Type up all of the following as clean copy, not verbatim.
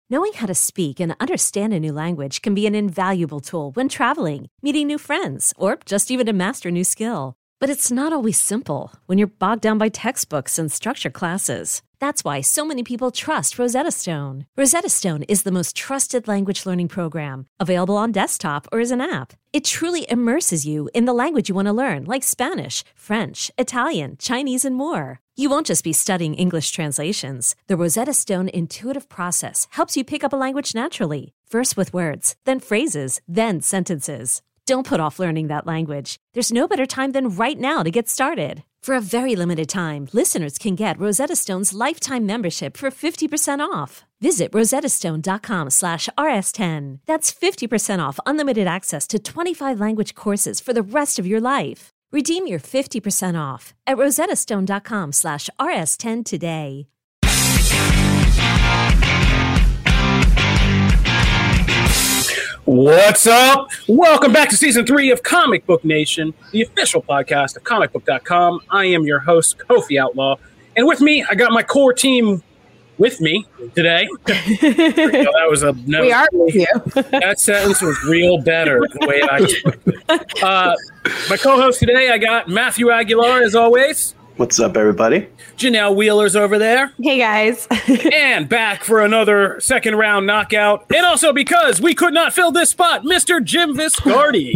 Knowing how to speak and understand a new language can be an invaluable tool when traveling, meeting new friends, or just even to master a new skill. But it's not always simple when you're bogged down by textbooks and structured classes. That's why so many people trust Rosetta Stone. Rosetta Stone is the most trusted language learning program, available on desktop or as an app. It truly immerses you in the language you want to learn, like Spanish, French, Italian, Chinese, and more. You won't just be studying English translations. The Rosetta Stone intuitive process helps you pick up a language naturally, first with words, then phrases, then sentences. Don't put off learning that language. There's no better time than right now to get started. For a very limited time, listeners can get Rosetta Stone's lifetime membership for 50% off. Visit rosettastone.com/rs10. That's 50% off unlimited access to 25 language courses for the rest of your life. Redeem your 50% off at rosettastone.com/rs10 today. What's up? Welcome back to Season 3 of Comic Book Nation, the official podcast of comicbook.com. I am your host, Kofi Outlaw, and with me, I got my core team with me today. That was a no. We are with you. That sentence was real better the way I expected. My co-host today, I got Matthew Aguilar, as always. What's up, everybody? Janelle Wheeler's over there. Hey, guys. And back for another second round knockout. And also because we could not fill this spot, Mr. Jim Viscardi.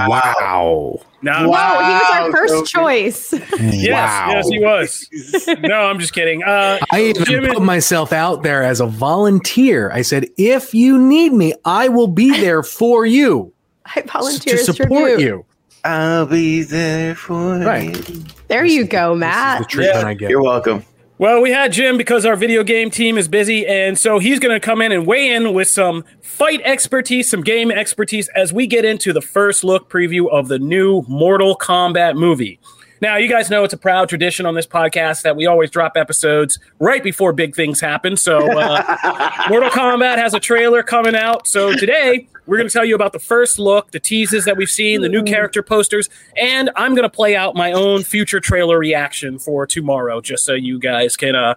Wow. No, Whoa, he was our first choice. Yes, he was. No, I'm just kidding. I even put myself out there as a volunteer. I said, if you need me, I will be there for you. I volunteer to support you. I'll be there for you. There you go, Matt. This is the treatment I get. You're welcome. Well, we had Jim because our video game team is busy, and so he's going to come in and weigh in with some fight expertise, some game expertise, as we get into the first look preview of the new Mortal Kombat movie. Now, you guys know it's a proud tradition on this podcast that we always drop episodes right before big things happen. So Mortal Kombat has a trailer coming out. So today, we're going to tell you about the first look, the teases that we've seen, the new character posters, and I'm going to play out my own future trailer reaction for tomorrow, just so you guys can have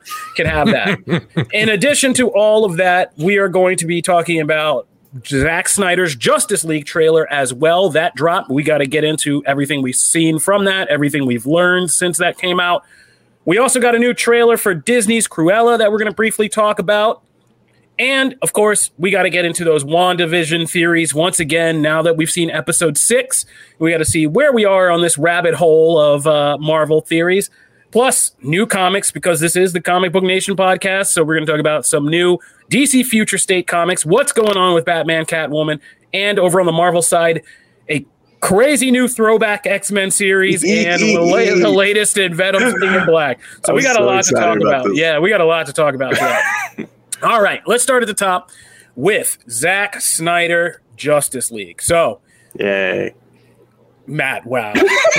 that. In addition to all of that, we are going to be talking about Zack Snyder's Justice League trailer as well. That dropped. We got to get into everything we've seen from that, everything we've learned since that came out. We also got a new trailer for Disney's Cruella that we're going to briefly talk about. And, of course, we got to get into those WandaVision theories once again. Now that we've seen episode 6, we got to see where we are on this rabbit hole of Marvel theories. Plus, new comics, because this is the Comic Book Nation podcast. So we're going to talk about some new DC Future State comics, what's going on with Batman, Catwoman, and over on the Marvel side, a crazy new throwback X-Men series and the latest in Venom Thing in Black. So we got a lot to talk about. Yeah, we got a lot to talk about. All right, let's start at the top with Zack Snyder Justice League. So, yay. Matt, wow.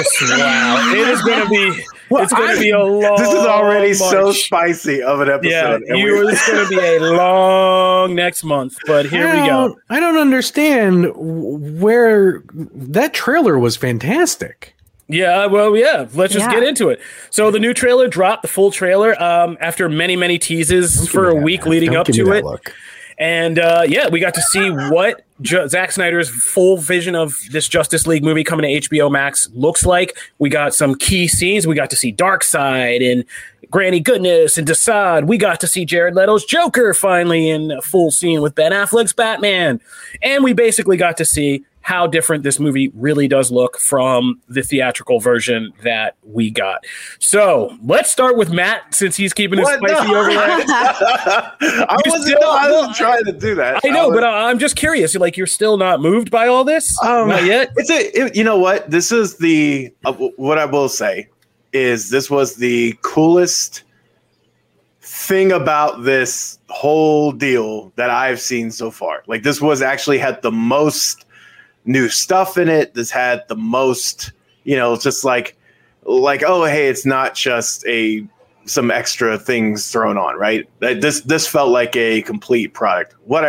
Wow. It is going to be it's going to be a long This is already so spicy of an episode. Yeah, it's going to be a long next month, but here we go. I don't understand where that trailer was fantastic. Yeah, well, yeah. Let's just get into it. So the new trailer dropped, the full trailer, after many, many teases for a week leading up to it. And we got to see what Zack Snyder's full vision of this Justice League movie coming to HBO Max looks like. We got some key scenes. We got to see Darkseid and Granny Goodness and Desaad. We got to see Jared Leto's Joker finally in a full scene with Ben Affleck's Batman. And we basically got to see how different this movie really does look from the theatrical version that we got. So let's start with Matt, since he's keeping it spicy over there. I wasn't trying to do that. I know, but I'm just curious. You're still not moved by all this? Not yet? You know what? This is what I will say is this was the coolest thing about this whole deal that I've seen so far. This was actually had the most new stuff in it. This had the most, just like, oh, hey, it's not just some extra things thrown on, right? This felt like a complete product. What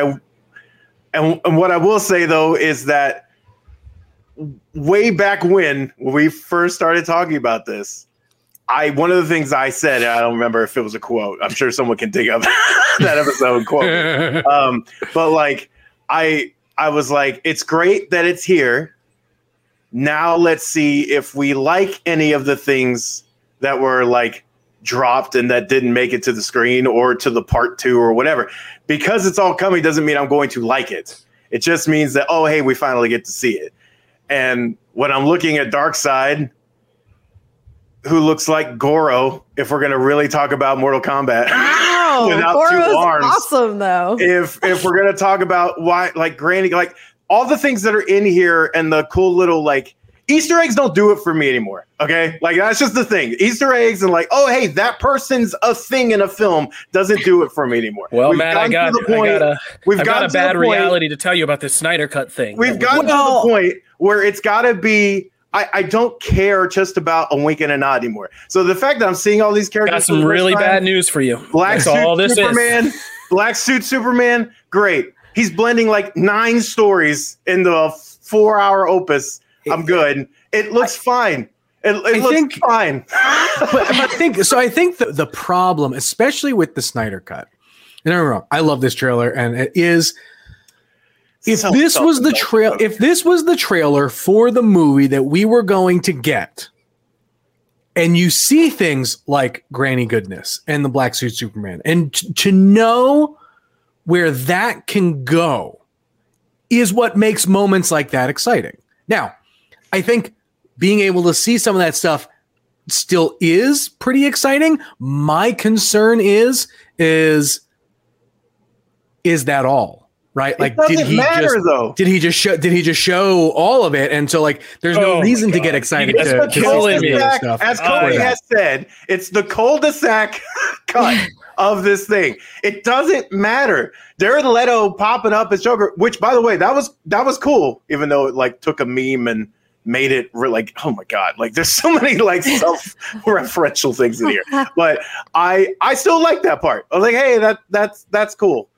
I will say though is that way back when we first started talking about this, one of the things I said, I don't remember if it was a quote. I'm sure someone can dig up that episode and quote me. But like, I was like, it's great that it's here. Now let's see if we like any of the things that were like dropped and that didn't make it to the screen or to the part 2 or whatever. Because it's all coming doesn't mean I'm going to like it. It just means that, oh, hey, we finally get to see it. And when I'm looking at Darkseid, who looks like Goro, if we're going to really talk about Mortal Kombat, without Goro's 2 arms. Awesome, though. If we're going to talk about why, like Granny, like all the things that are in here and the cool little like Easter eggs don't do it for me anymore. Okay, like that's just the thing. Easter eggs and like, oh hey, that person's a thing in a film doesn't do it for me anymore. Well, Matt, I got a bad reality to tell you about this Snyder Cut thing. We've gotten to the point where it's got to be. I don't care just about a wink and a nod anymore. So the fact that I'm seeing all these characters, got some really bad news for you. Black Suit Superman, great. He's blending like 9 stories into a 4-hour opus. I'm good. It looks fine. It looks fine. I think the problem, especially with the Snyder Cut, and I'm wrong, I love this trailer, and it is. If this was the trailer for the movie that we were going to get, and you see things like Granny Goodness and the Black Suit Superman, and to know where that can go is what makes moments like that exciting. Now, I think being able to see some of that stuff still is pretty exciting. My concern is that all? Right? Like, did he just show all of it? And so, like, there's no reason to get excited. As Cody has said, it's the cul-de-sac cut of this thing. It doesn't matter. Jared Leto popping up as Joker, which, by the way, that was cool. Even though it like took a meme and made it like, oh my god, like there's so many like self-referential things in here. But I still like that part. I was like, hey, that's cool.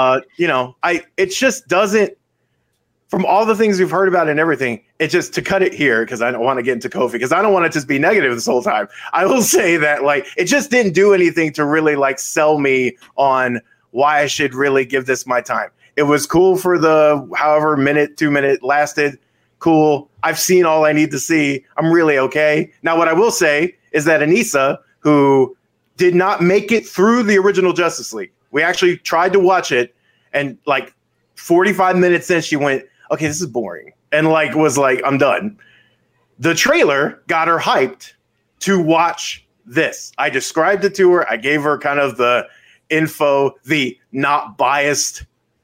It just doesn't, from all the things we've heard about and everything, it just, to cut it here, because I don't want to get into Kofi, because I don't want to just be negative this whole time. I will say that, like, it just didn't do anything to really, like, sell me on why I should really give this my time. It was cool for the however 2-minute lasted. Cool. I've seen all I need to see. I'm really okay. Now, what I will say is that Anissa, who did not make it through the original Justice League, we actually tried to watch it, and like 45 minutes in, she went, okay, this is boring. And like, was like, I'm done. The trailer got her hyped to watch this. I described it to her. I gave her kind of the info, the not biased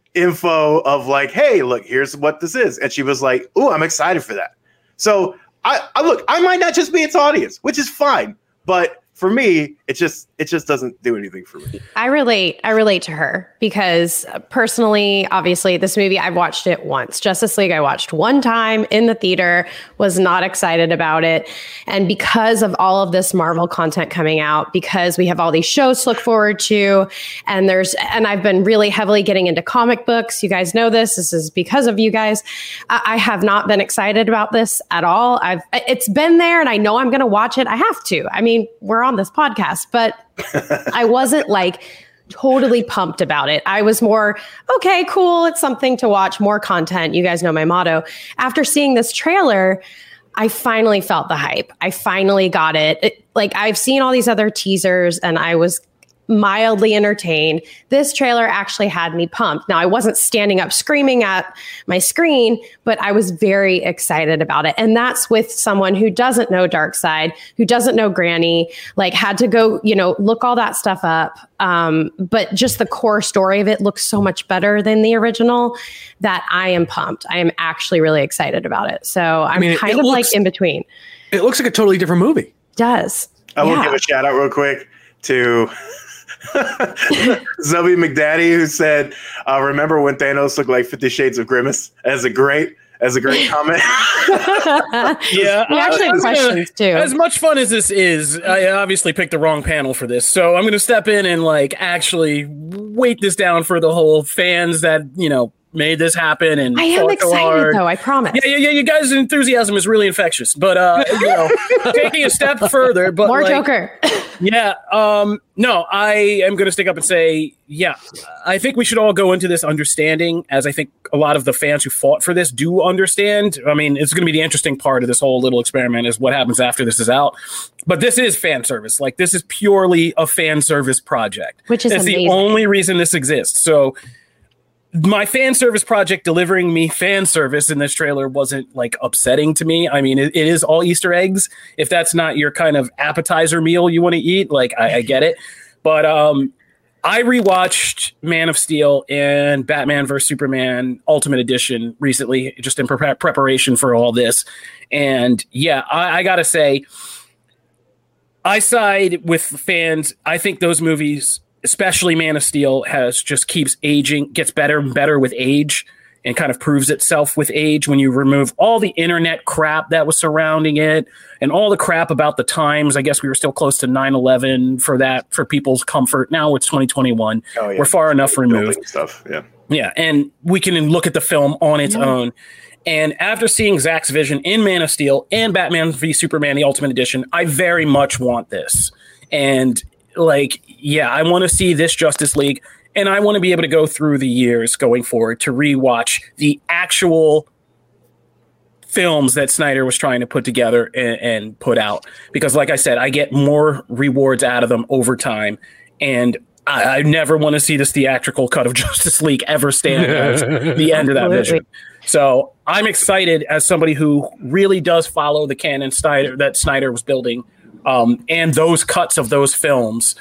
info of like, hey, look, here's what this is. And she was like, oh, I'm excited for that. So I might not just be its audience, which is fine. But for me, it just doesn't do anything for me. I relate to her because personally, obviously, this movie, I've watched it once. Justice League, I watched one time in the theater, was not excited about it. And because of all of this Marvel content coming out, because we have all these shows to look forward to, and I've been really heavily getting into comic books. You guys know this. This is because of you guys. I have not been excited about this at all. It's been there, and I know I'm going to watch it. I have to. I mean, we're on this podcast, but I wasn't like totally pumped about it. I was more, okay, cool. It's something to watch, more content. You guys know my motto. After seeing this trailer, I finally felt the hype. I finally got it. Like, I've seen all these other teasers and I was mildly entertained. This trailer actually had me pumped. Now, I wasn't standing up screaming at my screen, but I was very excited about it. And that's with someone who doesn't know Darkseid, who doesn't know Granny, like had to go, look all that stuff up. But just the core story of it looks so much better than the original that I am pumped. I am actually really excited about it. So I'm kind of like in between. It looks like a totally different movie. It does. I will give a shout out real quick to Zubby McDaddy, who said, remember when Thanos looked like 50 Shades of Grimace as a great comment. Yeah, we actually have questions too. As much fun as this is, I obviously picked the wrong panel for this, so I'm going to step in and like actually weight this down for the whole fans that made this happen. And I am excited, though. I promise. Yeah. You guys' enthusiasm is really infectious. But taking a step further, but more Joker. Yeah. No, I am going to stick up and say, yeah, I think we should all go into this understanding, as I think a lot of the fans who fought for this do understand. I mean, it's going to be the interesting part of this whole little experiment is what happens after this is out. But this is fan service. Like, this is purely a fan service project. Which is amazing. The only reason this exists. So my fan service project delivering me fan service in this trailer wasn't like upsetting to me. I mean, it is all Easter eggs. If that's not your kind of appetizer meal you want to eat, like I get it. But I rewatched Man of Steel and Batman vs Superman Ultimate Edition recently, just in preparation for all this. And yeah, I gotta say, I side with fans. I think those movies, especially Man of Steel, keeps aging, gets better and better with age, and kind of proves itself with age when you remove all the internet crap that was surrounding it and all the crap about the times. I guess we were still close to 9/11 for people's comfort. Now it's 2021. Oh, yeah. We're far enough removed. Stuff. Yeah. Yeah. And we can look at the film on its own. And after seeing Zack's vision in Man of Steel and Batman v Superman, the Ultimate Edition, I very much want this. And I want to see this Justice League, and I want to be able to go through the years going forward to rewatch the actual films that Snyder was trying to put together and put out. Because like I said, I get more rewards out of them over time. And I never want to see this theatrical cut of Justice League ever stand as the end of that vision. So I'm excited as somebody who really does follow the canon that Snyder was building, and those cuts of those films.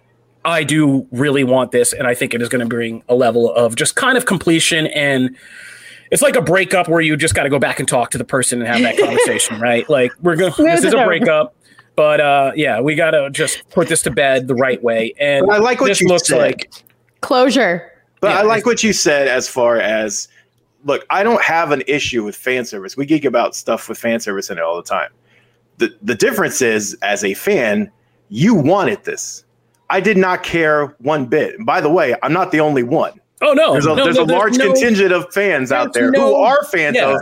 I do really want this, and I think it is going to bring a level of just kind of completion. And it's like a breakup where you just got to go back and talk to the person and have that conversation, right? Like this is a breakup, but we got to just put this to bed the right way. And I like what this you looks said. like Closure. But I like what you said as far as, look, I don't have an issue with fan service. We geek about stuff with fan service in it all the time. The difference is, as a fan, you wanted this. I did not care one bit. And by the way, I'm not the only one. Oh, no. There's a large contingent of fans out there who are fans of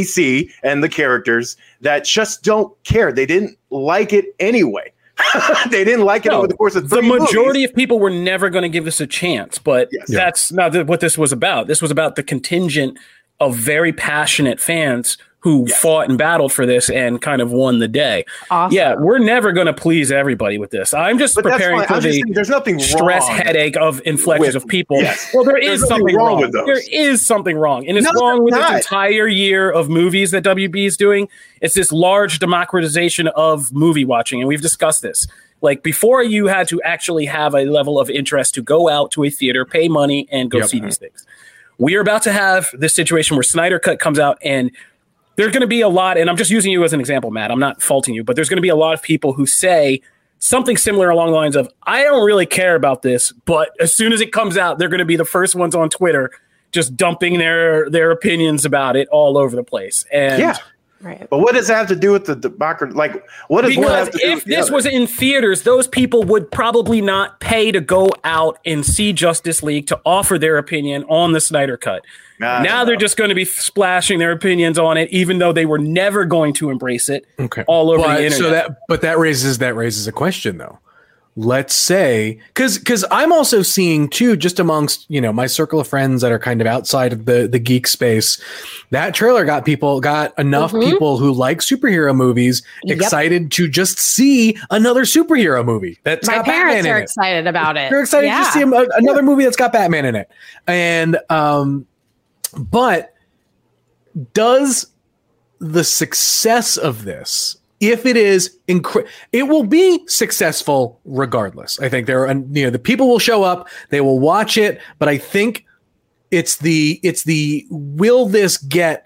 DC and the characters that just don't care. They didn't like it anyway. They didn't like it over the course of 3 movies. The majority of people were never going to give this a chance, but that's not what this was about. This was about the contingent of very passionate fans who fought and battled for this and kind of won the day. Awesome. Yeah, we're never going to please everybody with this. I'm just preparing for there's nothing stress headache of inflections of people. Yes. Well, there is something wrong with those. There is something wrong. And it's wrong with this entire year of movies that WB is doing. It's this large democratization of movie watching. And we've discussed this. Like, before, you had to actually have a level of interest to go out to a theater, pay money, and go see these things. We are about to have this situation where Snyder Cut comes out, and there's going to be a lot, and I'm just using you as an example, Matt. I'm not faulting you, but there's going to be a lot of people who say something similar along the lines of, I don't really care about this, but as soon as it comes out, they're going to be the first ones on Twitter just dumping their opinions about it all over the place. And right. But what does that have to do with the democracy? Like, what does one have to do with the other? If this was in theaters, those people would probably not pay to go out and see Justice League to offer their opinion on the Snyder Cut. Now they're just going to be splashing their opinions on it, even though they were never going to embrace it all over the internet. So that raises a question, though. Let's say, because I'm also seeing too, just amongst my circle of friends that are kind of outside of the geek space, that trailer got enough people who like superhero movies excited to just see another superhero movie. That's my got parents Batman are in excited about it. They're excited to see another movie that's got Batman in it, and but does the success of this? If it is, it will be successful regardless. I think the people will show up, they will watch it, but I think it's the will this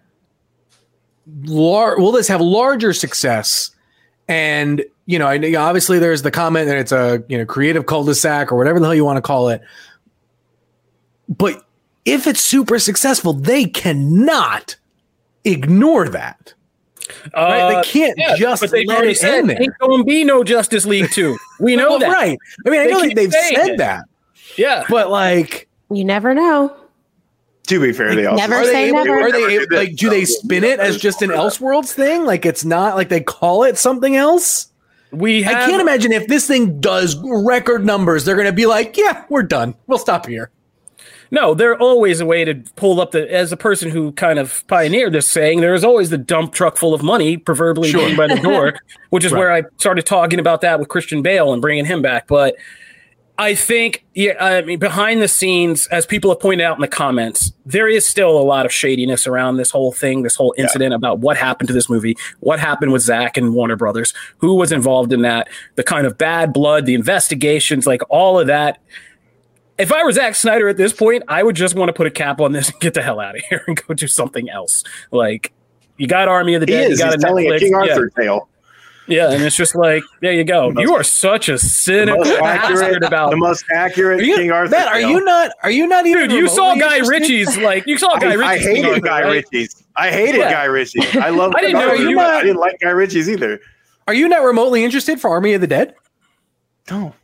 have larger success? And obviously there's the comment that it's a creative cul-de-sac or whatever the hell you want to call it. But if it's super successful, they cannot ignore that. Right? They can't just let it in there. Ain't going to be no Justice League 2. We know that. Right. I mean, I know they've said that. Yeah. But you never know. To be fair, they also Never say never. Are they like? Do they spin it as just an Elseworlds thing? Like it's not like they call it something else. I can't imagine if this thing does record numbers, they're going to be like, yeah, we're done. We'll stop here. No, there's always a way to pull up as a person who kind of pioneered this saying, there's always the dump truck full of money, preferably being by the door, which is where I started talking about that with Christian Bale and bringing him back. But I think, behind the scenes, as people have pointed out in the comments, there is still a lot of shadiness around this whole thing, this whole incident about what happened to this movie, what happened with Zack and Warner Brothers, who was involved in that, the kind of bad blood, the investigations, like all of that. If I were Zack Snyder at this point, I would just want to put a cap on this and get the hell out of here and go do something else. Like, you got Army of the Dead, you got He's telling a King Arthur tale. Yeah, and it's just like, there you go. You are such a cynical bastard about the most accurate King Arthur. Matt, are you not even? Dude, you saw Guy Ritchie's I hated Guy Ritchie's. I hated Guy Ritchie. I love. I didn't like Guy Ritchie's either. Are you not remotely interested for Army of the Dead? No.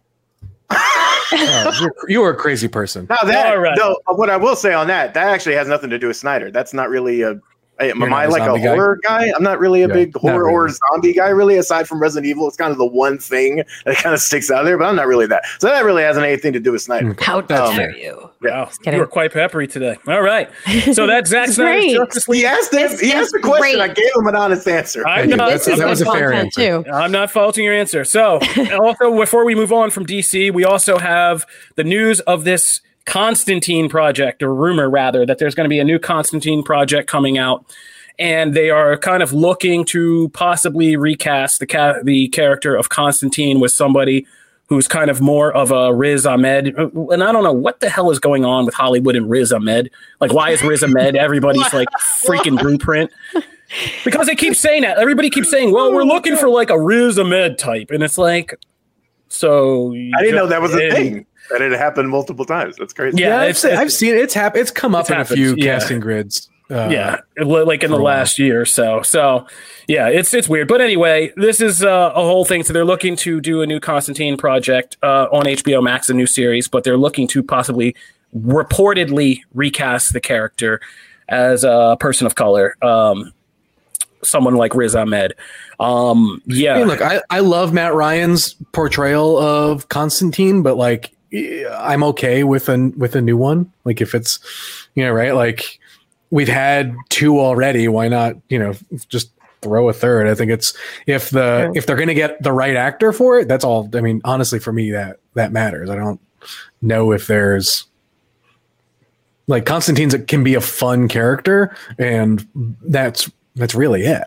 You are a crazy person. Now what I will say on that actually has nothing to do with Snyder. That's not really a. Am I like a horror guy? I'm not really a big horror or zombie guy, really, aside from Resident Evil. It's kind of the one thing that kind of sticks out there, but I'm not really that. So that really hasn't anything to do with Snyder. How dare you? Wow, you were quite peppery today. All right. So that's Zack Snyder's Justice League. He asked the question. I gave him an honest answer. That was a fair answer. I'm not faulting your answer. So also, before we move on from DC, we also have the news of this Constantine project, or rumor rather, that there's going to be a new Constantine project coming out, and they are kind of looking to possibly recast the character of Constantine with somebody who's kind of more of a Riz Ahmed. And I don't know what the hell is going on with Hollywood and Riz Ahmed. Like, why is Riz Ahmed everybody's like freaking blueprint? Because they keep saying that. Everybody keeps saying, well, we're looking for like a Riz Ahmed type. And it's like, so I didn't know that was a thing. That it happened multiple times. That's crazy. Yeah, I've seen it. It's come up in a few casting grids. Like in the last year or so. So, yeah, it's weird. But anyway, this is a whole thing. So they're looking to do a new Constantine project on HBO Max, a new series, but they're looking to possibly reportedly recast the character as a person of color, someone like Riz Ahmed. I mean, look, I love Matt Ryan's portrayal of Constantine, but like, I'm okay with a new one. Like, if it's, right? Like, we've had two already. Why not, just throw a third? I think it's if they're going to get the right actor for it, that's all. I mean, honestly, for me, that matters. I don't know if there's like Constantine's can be a fun character, and that's really it.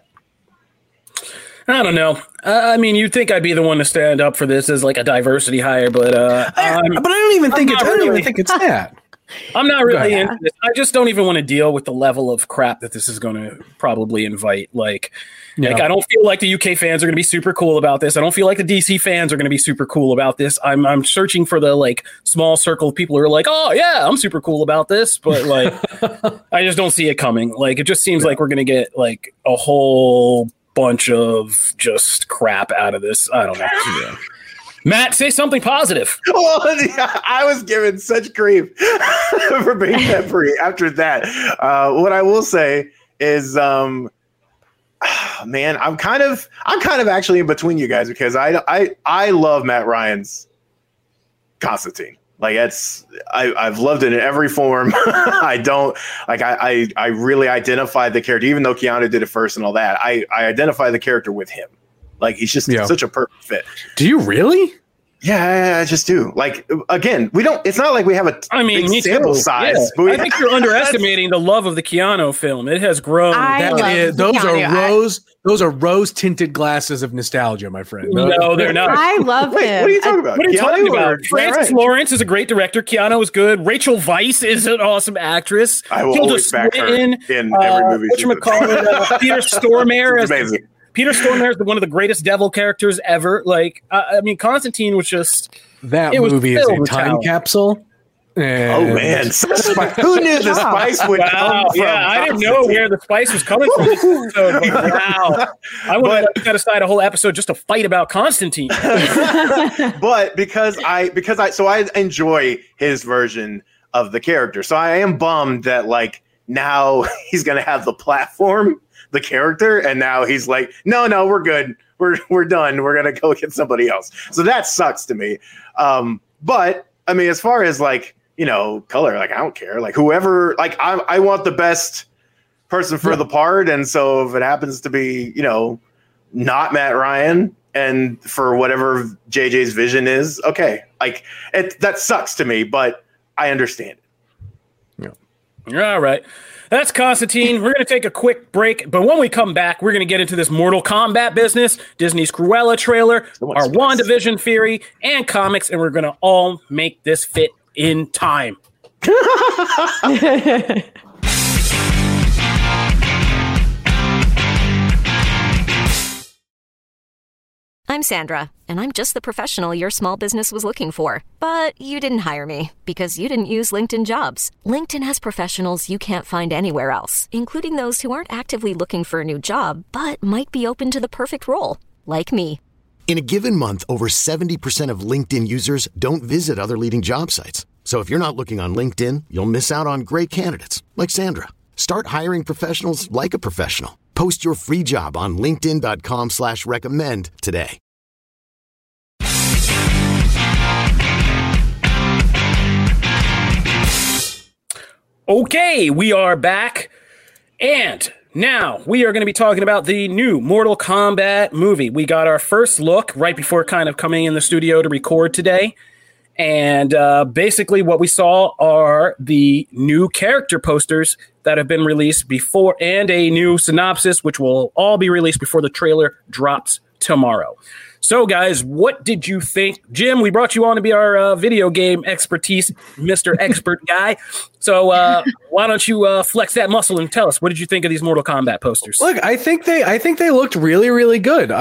I don't know. I mean, you'd think I'd be the one to stand up for this as like a diversity hire, but I don't even think it's that. I'm not really into this. I just don't even want to deal with the level of crap that this is going to probably invite. Like I don't feel like the UK fans are going to be super cool about this. I don't feel like the DC fans are going to be super cool about this. I'm searching for the like small circle of people who are like, oh yeah, I'm super cool about this, but like I just don't see it coming. Like, it just seems like we're going to get like a whole bunch of just crap out of this. I don't know. Yeah. Matt, say something positive. Well, I was given such grief for being peppery after that. What I will say is, man, I'm kind of actually in between you guys, because I love Matt Ryan's Constantine. Like, I've loved it in every form. I don't like, I really identify the character, even though Keanu did it first and all that. I identify the character with him. Like, he's just such a perfect fit. Do you really? Yeah, I just do. Like, again, it's not like we have a big sample size. Yeah. But I think you're underestimating the love of the Keanu film. It has grown. Those are rose-tinted glasses of nostalgia, my friend. No, they're not. I love him. What are you talking about? What are you talking about? Francis Lawrence is a great director. Keanu is good. Rachel Weisz is an awesome actress. I will always back her in every movie. Peter Stormare is amazing. Peter Stormare is one of the greatest devil characters ever. Like, I mean, Constantine was just that movie is a time capsule. And oh man, who knew the spice would come from? Yeah, I didn't know where the spice was coming from. Wow, I would have set aside a whole episode just to fight about Constantine. But because I enjoy his version of the character. So I am bummed that like now he's going to have the platform, the character, and now he's like, no, we're good. We're done. We're going to go get somebody else. So that sucks to me. But I mean, as far as like, you know, color, like I don't care. Like whoever, like I want the best person for the part. And so if it happens to be, you know, not Matt Ryan and for whatever JJ's vision is, okay. Like that sucks to me, but I understand it. Yeah. All right. That's Constantine. We're going to take a quick break, but when we come back, we're going to get into this Mortal Kombat business, Disney's Cruella trailer, our WandaVision theory, and comics, and we're going to all make this fit in time. I'm Sandra, and I'm just the professional your small business was looking for. But you didn't hire me because you didn't use LinkedIn Jobs. LinkedIn has professionals you can't find anywhere else, including those who aren't actively looking for a new job, but might be open to the perfect role, like me. In a given month, over 70% of LinkedIn users don't visit other leading job sites. So if you're not looking on LinkedIn, you'll miss out on great candidates like Sandra. Start hiring professionals like a professional. Post your free job on linkedin.com/recommend today. Okay, we are back. And now we are going to be talking about the new Mortal Kombat movie. We got our first look right before kind of coming in the studio to record today. And basically what we saw are the new character posters that have been released before and a new synopsis, which will all be released before the trailer drops tomorrow. So, guys, what did you think? Jim, we brought you on to be our video game expertise, Mr. Expert Guy. So why don't you flex that muscle and tell us, what did you think of these Mortal Kombat posters? Look, I think they looked really, really good.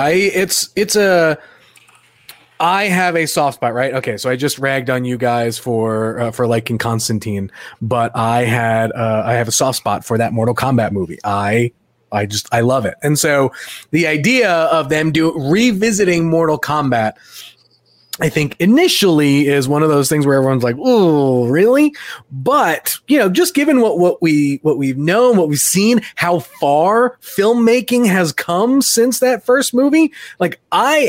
I have a soft spot, right? Okay, so I just ragged on you guys for liking Constantine, but I have a soft spot for that Mortal Kombat movie. I love it. And so the idea of them revisiting Mortal Kombat, I think initially is one of those things where everyone's like, "Oh, really?" But, you know, just given what we've known, what we've seen, how far filmmaking has come since that first movie, like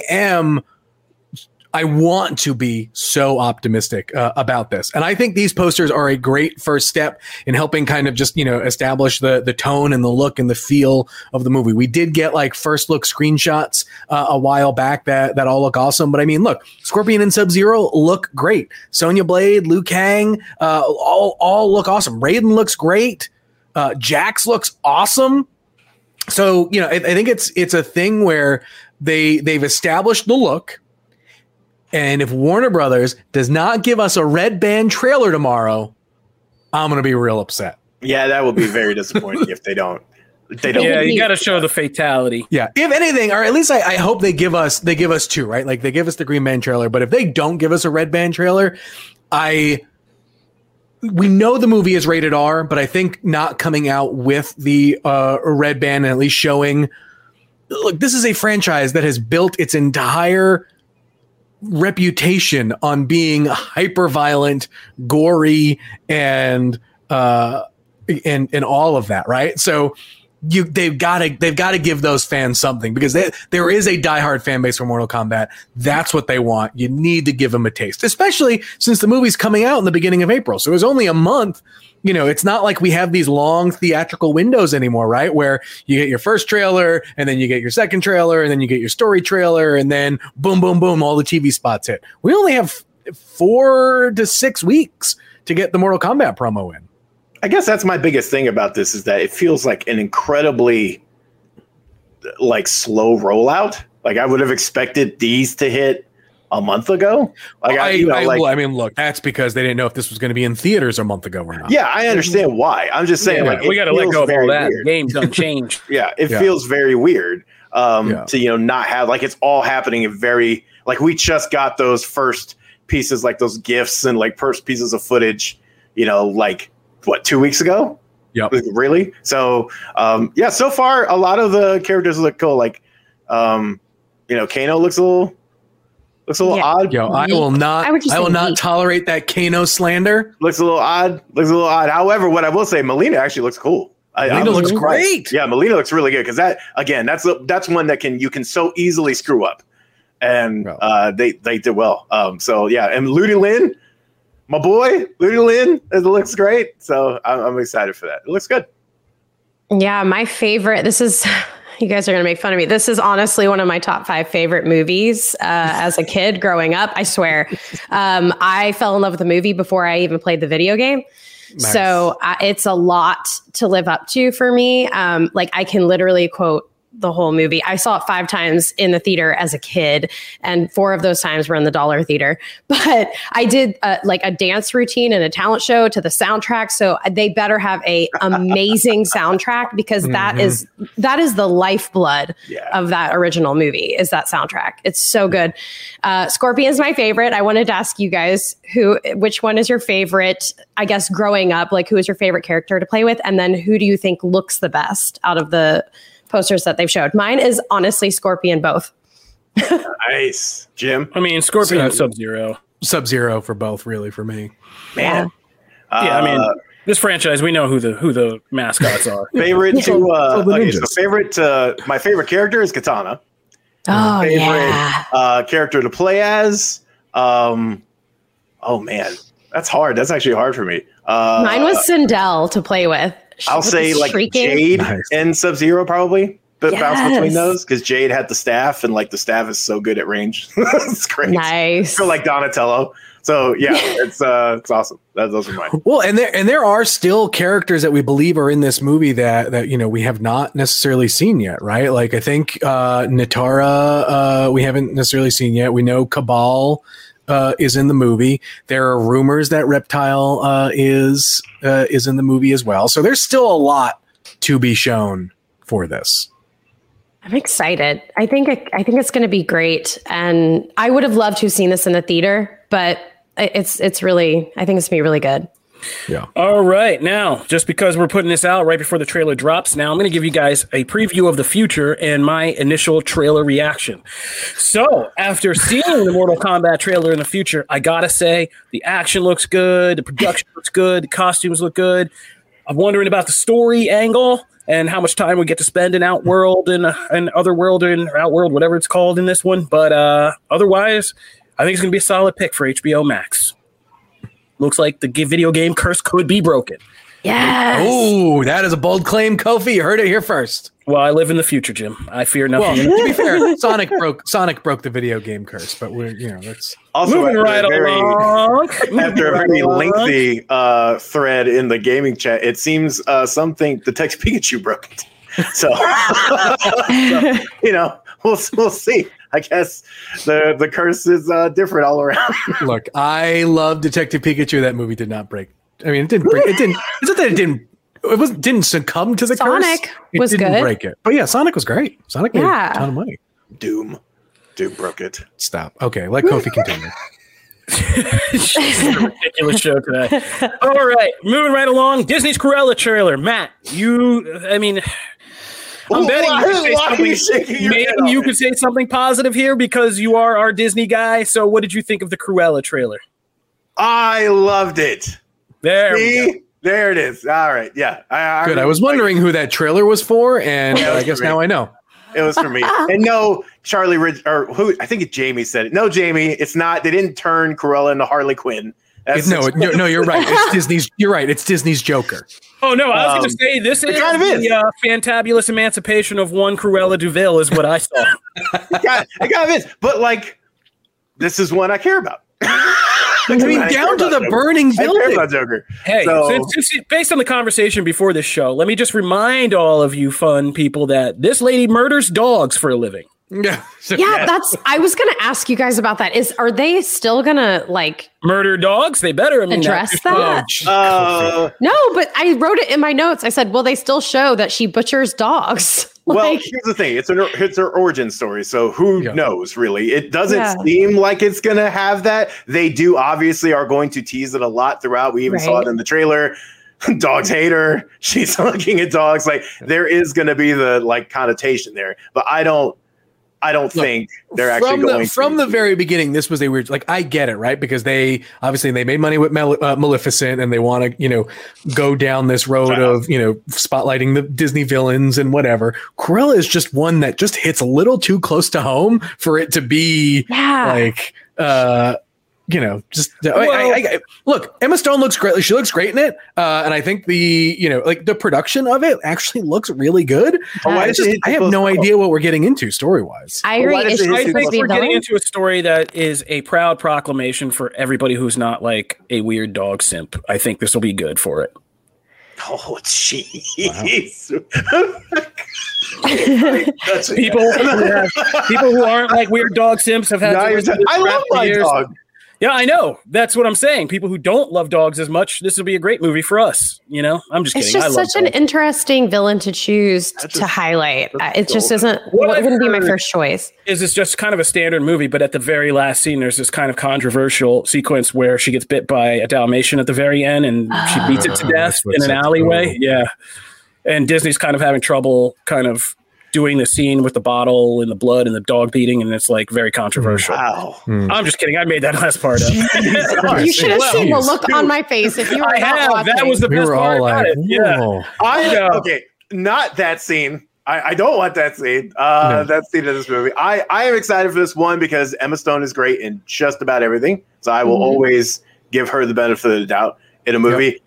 I want to be so optimistic about this. And I think these posters are a great first step in helping kind of just, you know, establish the tone and the look and the feel of the movie. We did get like first look screenshots a while back that all look awesome. But I mean, look, Scorpion and Sub-Zero look great. Sonya Blade, Liu Kang, all look awesome. Raiden looks great. Jax looks awesome. So, you know, I think it's a thing where they've established the look. And if Warner Brothers does not give us a Red Band trailer tomorrow, I'm going to be real upset. Yeah, that would be very disappointing if they don't. Yeah, you got to show the fatality. Yeah, if anything, or at least I hope they give us two, right? Like they give us the Green Band trailer, but if they don't give us a Red Band trailer, we know the movie is rated R, but I think not coming out with the Red Band and at least showing, look, this is a franchise that has built its entire reputation on being hyper violent, gory, and all of that, right? So they've got to give those fans something, because there is a diehard fan base for Mortal Kombat. That's what they want. You need to give them a taste, especially since the movie's coming out in the beginning of April. So it was only a month. You know, it's not like we have these long theatrical windows anymore, right? Where you get your first trailer and then you get your second trailer and then you get your story trailer and then boom, boom, boom, all the TV spots hit. We only have 4 to 6 weeks to get the Mortal Kombat promo in. I guess that's my biggest thing about this, is that it feels like an incredibly like slow rollout. Like I would have expected these to hit a month ago. Like I mean, look, that's because they didn't know if this was going to be in theaters a month ago or not. Yeah, I understand why. I'm just saying, like, we got to let go of all that. The game's unchanged. Yeah, it feels very weird to, you know, not have, like, it's all happening in very, like, we just got those first pieces, like those GIFs and like first pieces of footage, you know, like what, 2 weeks ago? Yep. Really? So, yeah, so far a lot of the characters look cool. Like, you know, Kano looks a Looks a little odd. Yo, I will not tolerate that Kano slander. Looks a little odd. However, what I will say, Melina actually looks cool. Melina looks great. Yeah, Melina looks really good because that's one that you can so easily screw up, and they did well. So yeah, and Ludi Lin, my boy, Ludi Lin, it looks great. So I'm excited for that. It looks good. Yeah, my favorite. This is. You guys are going to make fun of me. This is honestly one of my top 5 favorite movies as a kid growing up. I swear. I fell in love with the movie before I even played the video game. Nice. So it's a lot to live up to for me. Like I can literally quote the whole movie. I saw it 5 times in the theater as a kid, and 4 of those times were in the dollar theater. But I did like a dance routine and a talent show to the soundtrack. So they better have a amazing soundtrack because that is the lifeblood of that original movie is that soundtrack. It's so good. Scorpion's my favorite. I wanted to ask you guys which one is your favorite, I guess, growing up, like who is your favorite character to play with? And then who do you think looks the best out of the posters that they've showed? Mine is honestly Scorpion both. Nice. Jim? I mean, Scorpion Sub-Zero. Sub-Zero for both, really, for me. Man. Yeah, I mean, this franchise, we know who the mascots are. Favorite my favorite character is Katana. Oh, favorite character to play as. Oh man, that's hard. That's actually hard for me. Mine was Sindel to play with. I'll say like Jade and Sub-Zero probably, but bounce between those because Jade had the staff and like the staff is so good at range. It's great. Nice. So like Donatello. So yeah, it's awesome. Those are mine. Well, and there are still characters that we believe are in this movie that we have not necessarily seen yet, right? Like I think Natara we haven't necessarily seen yet. We know Cabal is in the movie. There are rumors that Reptile is in the movie as well. So there's still a lot to be shown for this. I'm excited. I think it's going to be great, and I would have loved to have seen this in the theater, but it's really, I think it's going to be really good. Yeah. All right. Now, just because we're putting this out right before the trailer drops, now I'm going to give you guys a preview of the future and my initial trailer reaction. So, after seeing the Mortal Kombat trailer in the future, I got to say the action looks good, the production looks good, the costumes look good. I'm wondering about the story angle and how much time we get to spend in Outworld and Otherworld and Outworld, whatever it's called in this one. But otherwise, I think it's going to be a solid pick for HBO Max. Looks like the video game curse could be broken. Yes. Oh, that is a bold claim, Kofi. You heard it here first. Well, I live in the future, Jim. I fear nothing. Well, to be fair, Sonic broke the video game curse, but that's also moving right along. After a very lengty thread in the gaming chat, it seems something Detective Pikachu broke it. So, we'll see. I guess the curse is different all around. Look, I love Detective Pikachu. That movie did not break. I mean, it didn't break. It didn't. It's not that it didn't. It didn't succumb to the curse. Sonic was good. Break it. But yeah, Sonic was great. Sonic made a ton of money. Doom broke it. Stop. Okay, let Kofi continue. It's a ridiculous show today. All right, moving right along. Disney's Cruella trailer. Matt, I'm betting you could say something positive here because you are our Disney guy. So what did you think of the Cruella trailer? I loved it. There it is. All right. Yeah. Good. I was wondering who that trailer was for, and I guess now I know. It was for me. And no, Charlie Ridge, or who? I think Jamie said it. No, Jamie, it's not. They didn't turn Cruella into Harley Quinn. No, you're right. It's Disney's. You're right. It's Disney's Joker. Oh no, I was going to say this is the fantabulous emancipation of one Cruella DeVille is what I saw. it kind of is, but like, this is one I care about. I mean, down to the burning building. I care about Joker. Hey, since based on the conversation before this show, let me just remind all of you fun people that this lady murders dogs for a living. Yeah. I was going to ask you guys about that. Are they still going to murder dogs? They better address that. No, but I wrote it in my notes. I said, will they still show that she butchers dogs? Well, here's the thing. It's her origin story. So who knows really? It doesn't seem like it's going to have that. They do obviously are going to tease it a lot throughout. We even saw it in the trailer. Dogs hate her. She's looking at dogs. Like there is going to be the connotation there, but I don't I don't think they're actually going from the very beginning. This was a weird, like, I get it, right? Because they made money with Maleficent, and they want to, go down this road of, spotlighting the Disney villains and whatever. Cruella is just one that just hits a little too close to home for it to be look, Emma Stone looks great. She looks great in it. And I think the production of it actually looks really good. I have no idea what we're getting into story-wise. I agree. I think we're getting into a story that is a proud proclamation for everybody who's not like a weird dog simp. I think this will be good for it. Oh, jeez. People who aren't like weird dog simps have had I love my dog. Yeah, I know. That's what I'm saying. People who don't love dogs as much, this will be a great movie for us. I'm just kidding. It's just such an interesting villain to choose to highlight. It just wouldn't be my first choice. It's just kind of a standard movie, but at the very last scene, there's this kind of controversial sequence where she gets bit by a Dalmatian at the very end, and she beats it to death in an alleyway. Yeah. And Disney's kind of having trouble kind of doing the scene with the bottle and the blood and the dog beating, and it's like very controversial. Wow. I'm just kidding. I made that last part up. You should have seen the look on my face if you were not watching. That was the best part about it. Yeah. Okay, not that scene. I don't want that scene. That scene of this movie. I am excited for this one because Emma Stone is great in just about everything. So I will always give her the benefit of the doubt in a movie. Yep.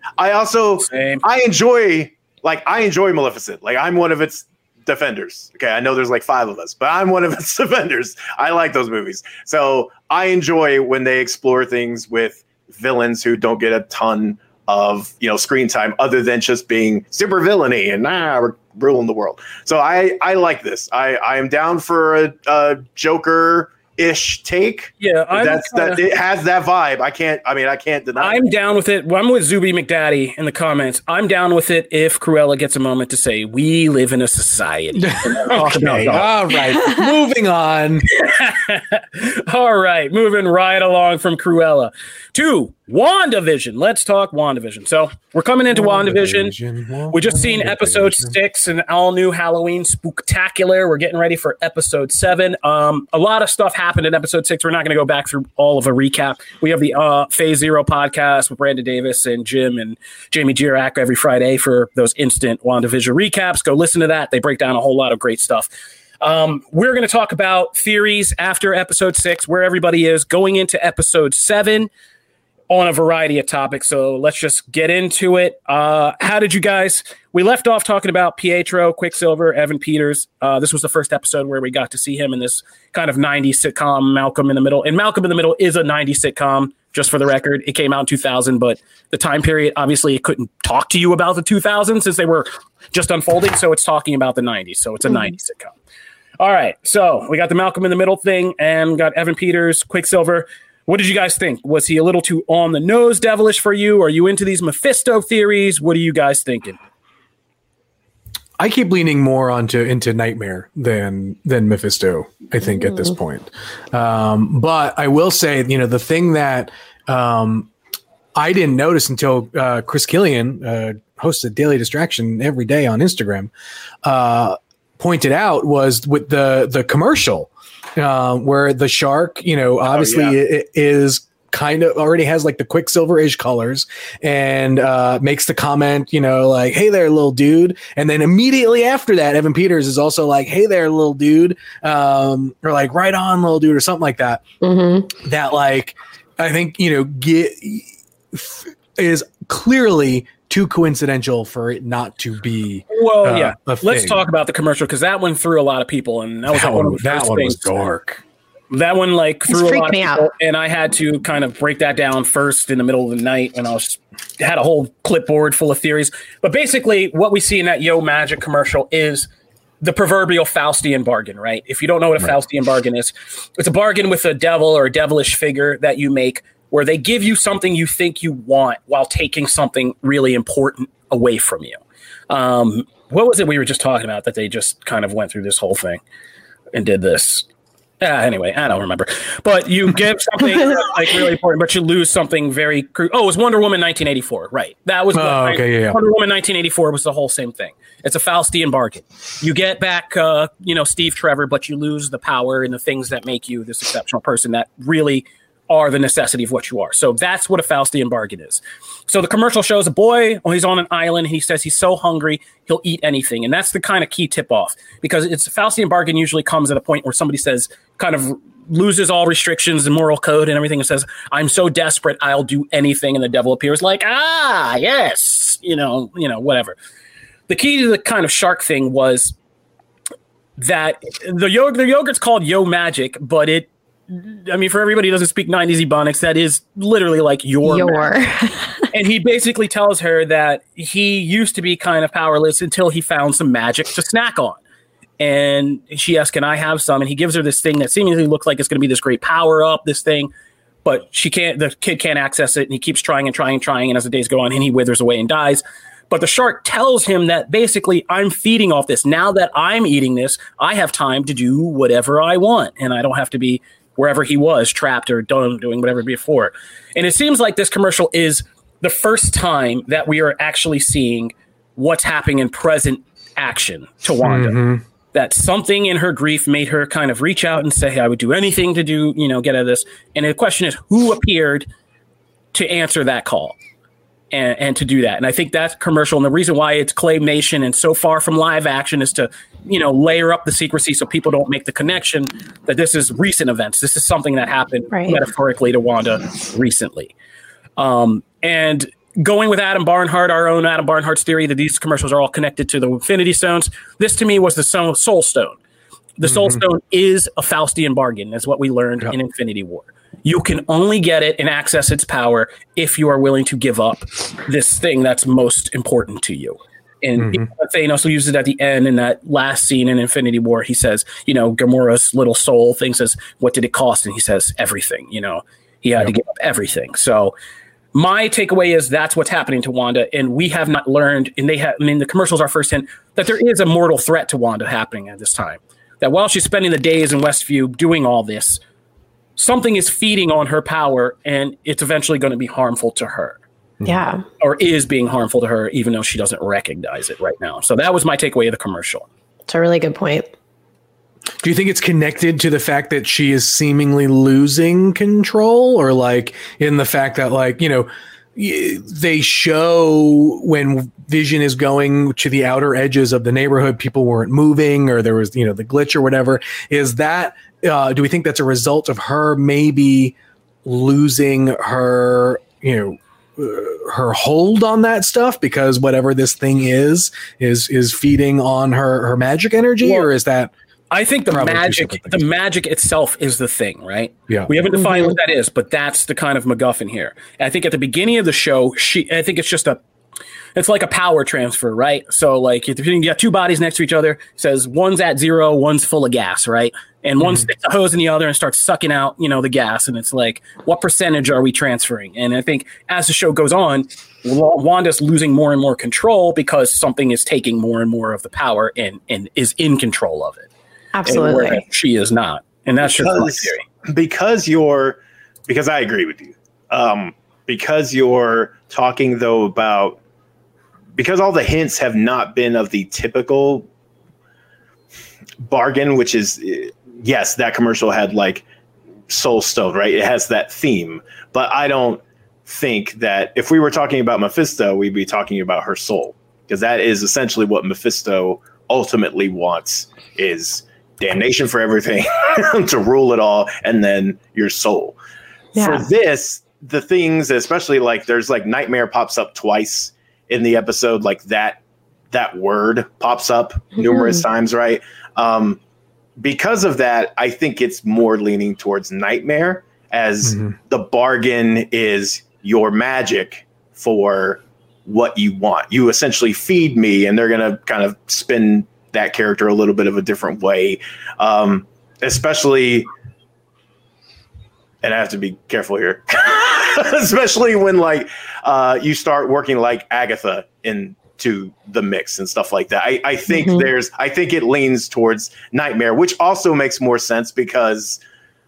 I enjoy Maleficent. Like, I'm one of its defenders. Okay, I know there's like 5 of us, but I'm one of its defenders. I like those movies. So I enjoy when they explore things with villains who don't get a ton of screen time other than just being super villainy and we're ruling the world. So I like this. I am down for a Joker-ish take. Yeah, it has that vibe. I can't deny I'm down with it. I'm with Zuby McDaddy in the comments. I'm down with it if Cruella gets a moment to say, we live in a society. Okay. All right. Moving on. All right. Moving right along from Cruella to WandaVision. Let's talk WandaVision. So we're coming into WandaVision. We just seen episode 6, an all new Halloween spooktacular. We're getting ready for episode 7. A lot of stuff happened in episode 6. We're not going to go back through all of a recap. We have the Phase Zero podcast with Brandon Davis and Jim and Jamie Girac every Friday for those instant WandaVision recaps. Go listen to that. They break down a whole lot of great stuff. We're going to talk about theories after episode 6, where everybody is going into episode 7. On a variety of topics, so let's just get into it. How did you guys? We left off talking about Pietro, Quicksilver, Evan Peters. This was the first episode where we got to see him in this kind of 90s sitcom, Malcolm in the Middle. And Malcolm in the Middle is a 90s sitcom, just for the record. It came out in 2000, but the time period, obviously, it couldn't talk to you about the 2000s since they were just unfolding, so it's talking about the 90s, so it's a 90s sitcom. All right, so we got the Malcolm in the Middle thing, and we got Evan Peters, Quicksilver. What did you guys think? Was he a little too on the nose devilish for you? Are you into these Mephisto theories? What are you guys thinking? I keep leaning more into Nightmare than Mephisto, I think, at this point. But I will say, the thing that I didn't notice until Chris Killian, hosts of Daily Distraction every day on Instagram, pointed out was with the commercial. Where the shark, obviously it is kind of already has like the Quicksilver-ish colors and makes the comment, like, hey there, little dude. And then immediately after that, Evan Peters is also like, hey there, little dude. Or like, right on, little dude, or something like that. Mm-hmm. That, like, I think, is clearly too coincidental for it not to be. Well, yeah. Let's talk about the commercial because that one threw a lot of people, and that was one of the first things. Was dark. That one threw a lot of people, and I had to kind of break that down first in the middle of the night when I had a whole clipboard full of theories. But basically, what we see in that Yo Magic commercial is the proverbial Faustian bargain, right? If you don't know what a Faustian bargain is, it's a bargain with a devil or a devilish figure that you make, where they give you something you think you want while taking something really important away from you. What was it we were just talking about that they just kind of went through this whole thing and did this? Anyway, I don't remember. But you give something that's like really important, but you lose something very it was Wonder Woman 1984, right? That was Wonder Woman 1984 was the whole same thing. It's a Faustian bargain. You get back Steve Trevor, but you lose the power and the things that make you this exceptional person that really are the necessity of what you are. So that's what a Faustian bargain is. So the commercial shows a boy, he's on an island. He says he's so hungry, he'll eat anything. And that's the kind of key tip off, because it's a Faustian bargain usually comes at a point where somebody says, kind of loses all restrictions and moral code and everything, and says, I'm so desperate, I'll do anything. And the devil appears like, yes, whatever. The key to the kind of shark thing was that the yogurt's called Yo Magic, but for everybody who doesn't speak 90s Ebonics, that is literally like your. And he basically tells her that he used to be kind of powerless until he found some magic to snack on. And she asks, can I have some? And he gives her this thing that seemingly looks like it's going to be this great power up, this thing. But the kid can't access it. And he keeps trying and trying and trying. And as the days go on, and he withers away and dies. But the shark tells him that basically I'm feeding off this. Now that I'm eating this, I have time to do whatever I want. And I don't have to be wherever he was trapped or doing whatever before. And it seems like this commercial is the first time that we are actually seeing what's happening in present action to Wanda. Mm-hmm. That something in her grief made her kind of reach out and say, hey, I would do anything to get out of this. And the question is, who appeared to answer that call and to do that? And I think that's commercial. And the reason why it's claymation and so far from live action is to, layer up the secrecy so people don't make the connection that this is recent events. This is something that happened metaphorically to Wanda recently. And going with Adam Barnhart, our own Adam Barnhart's theory that these commercials are all connected to the Infinity Stones, this to me was the Soul Stone. The Soul Stone is a Faustian bargain, is what we learned in Infinity War. You can only get it and access its power if you are willing to give up this thing that's most important to you. And Thanos uses it at the end in that last scene in Infinity War. He says, Gamora's little soul thing says, what did it cost? And he says, everything. He had to give up everything. So my takeaway is that's what's happening to Wanda. And we have not learned, and the commercials are first hint, that there is a mortal threat to Wanda happening at this time. That while she's spending the days in Westview doing all this, something is feeding on her power, and it's eventually going to be harmful to her. Yeah. Or is being harmful to her, even though she doesn't recognize it right now. So that was my takeaway of the commercial. It's a really good point. Do you think it's connected to the fact that she is seemingly losing control, or in the fact that they show when Vision is going to the outer edges of the neighborhood, people weren't moving, or there was, the glitch or whatever. Is that, do we think that's a result of her maybe losing her, her hold on that stuff because whatever this thing is feeding on her magic energy, or is that? I think the magic itself is the thing, right? Yeah. We haven't defined what that is, but that's the kind of MacGuffin here. And I think at the beginning of the show, I think it's just it's like a power transfer, right? So if you got two bodies next to each other, it says one's at 0, one's full of gas, right? And one sticks a hose in the other and starts sucking out, the gas. And it's like, what percentage are we transferring? And I think as the show goes on, Wanda's losing more and more control because something is taking more and more of the power and is in control of it. Absolutely. Where she is not. And that's just my theory. Because I agree with you. Because you're talking though about, because all the hints have not been of the typical bargain, which is, yes, that commercial had Soul Stone, right? It has that theme, but I don't think that if we were talking about Mephisto, we'd be talking about her soul, because that is essentially what Mephisto ultimately wants, is damnation for everything, to rule it all, and then your soul. Yeah. For this, the things, especially there's Nightmare pops up twice in the episode, that word pops up numerous times, right? Because of that, I think it's more leaning towards Nightmare, as the bargain is your magic for what you want. You essentially feed me, and they're going to kind of spin that character a little bit of a different way. Especially, and I have to be careful here, especially when you start working like Agatha in to the mix and stuff like that. I think I think it leans towards Nightmare, which also makes more sense because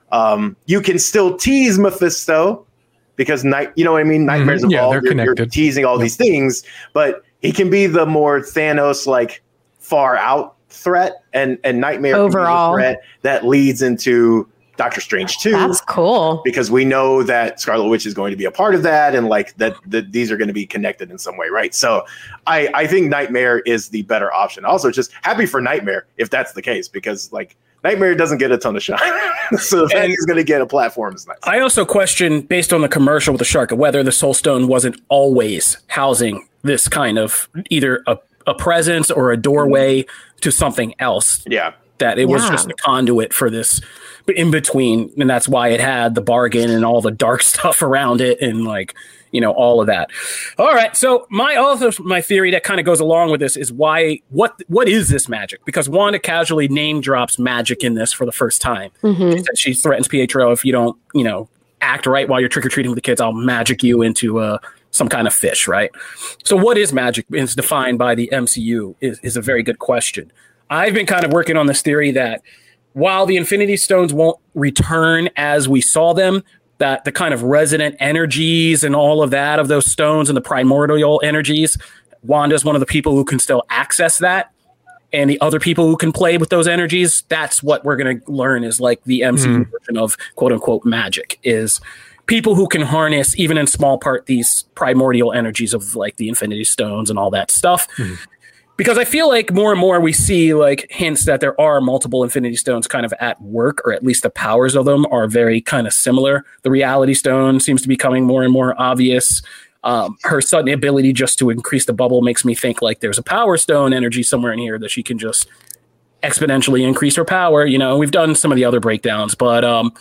you can still tease Mephisto because you know what I mean? Nightmare's evolved. Yeah, they're connected. You're teasing all these things, but he can be the more Thanos like far out threat, and Nightmare overall can be the threat that leads into Doctor Strange 2. That's cool. Because we know that Scarlet Witch is going to be a part of that, and like that these are going to be connected in some way, right? So I think Nightmare is the better option. Also, just happy for Nightmare if that's the case, because like Nightmare doesn't get a ton of shine. So the fact he's going to get a platform is nice. I also question, based on the commercial with the shark, whether the Soul Stone wasn't always housing this kind of either a presence or a doorway to something else. Yeah. That it was just a conduit for this in between. And that's why it had the bargain and all the dark stuff around it and like, you know, all of that. All right. So my theory that kind of goes along with this is what is this magic? Because Wanda casually name drops magic in this for the first time. She said she threatens Pietro, if you don't, you know, act right while you're trick-or-treating with the kids, I'll magic you into some kind of fish, right? So what is magic is defined by the MCU is a very good question. I've been kind of working on this theory that while the Infinity Stones won't return as we saw them, that the kind of resident energies and all of that of those stones and the primordial energies, Wanda's one of the people who can still access that. And the other people who can play with those energies, that's what we're going to learn is like the MCU version of quote unquote magic is people who can harness, even in small part, these primordial energies of like the Infinity Stones and all that stuff. Because I feel like more and more we see like hints that there are multiple Infinity Stones kind of at work, or at least the powers of them are very kind of similar. The Reality Stone seems to be becoming more and more obvious. Her sudden ability just to increase the bubble makes me think like there's a Power Stone energy somewhere in here that she can just exponentially increase her power. You know, we've done some of the other breakdowns, but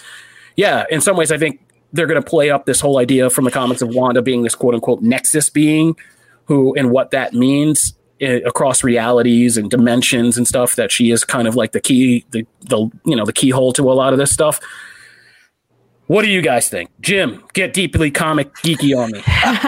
yeah, in some ways I think they're going to play up this whole idea from the comics of Wanda being this quote unquote Nexus being who, and what that means across realities and dimensions and stuff, that she is kind of like the key, the keyhole to a lot of this stuff. What do you guys think? Jim, get deeply comic geeky on me.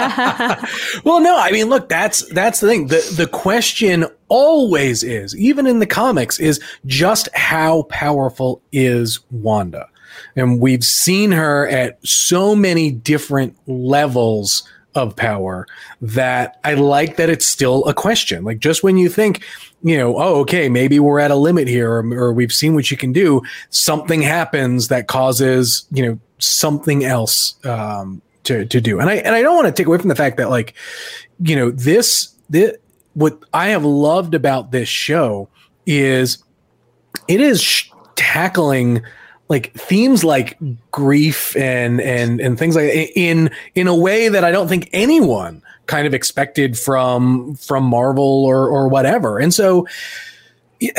Well, no, I mean, look, that's the thing. The question always is, even in the comics, is just how powerful is Wanda? And we've seen her at so many different levels of power that I like that it's still a question. Like just when you think, you know, oh, okay, maybe we're at a limit here, or we've seen what you can do, something happens that causes, you know, something else to do. And I don't want to take away from the fact that, like, you know, this what I have loved about this show is it is tackling like themes like grief and things like in a way that I don't think anyone kind of expected from Marvel or whatever. And so you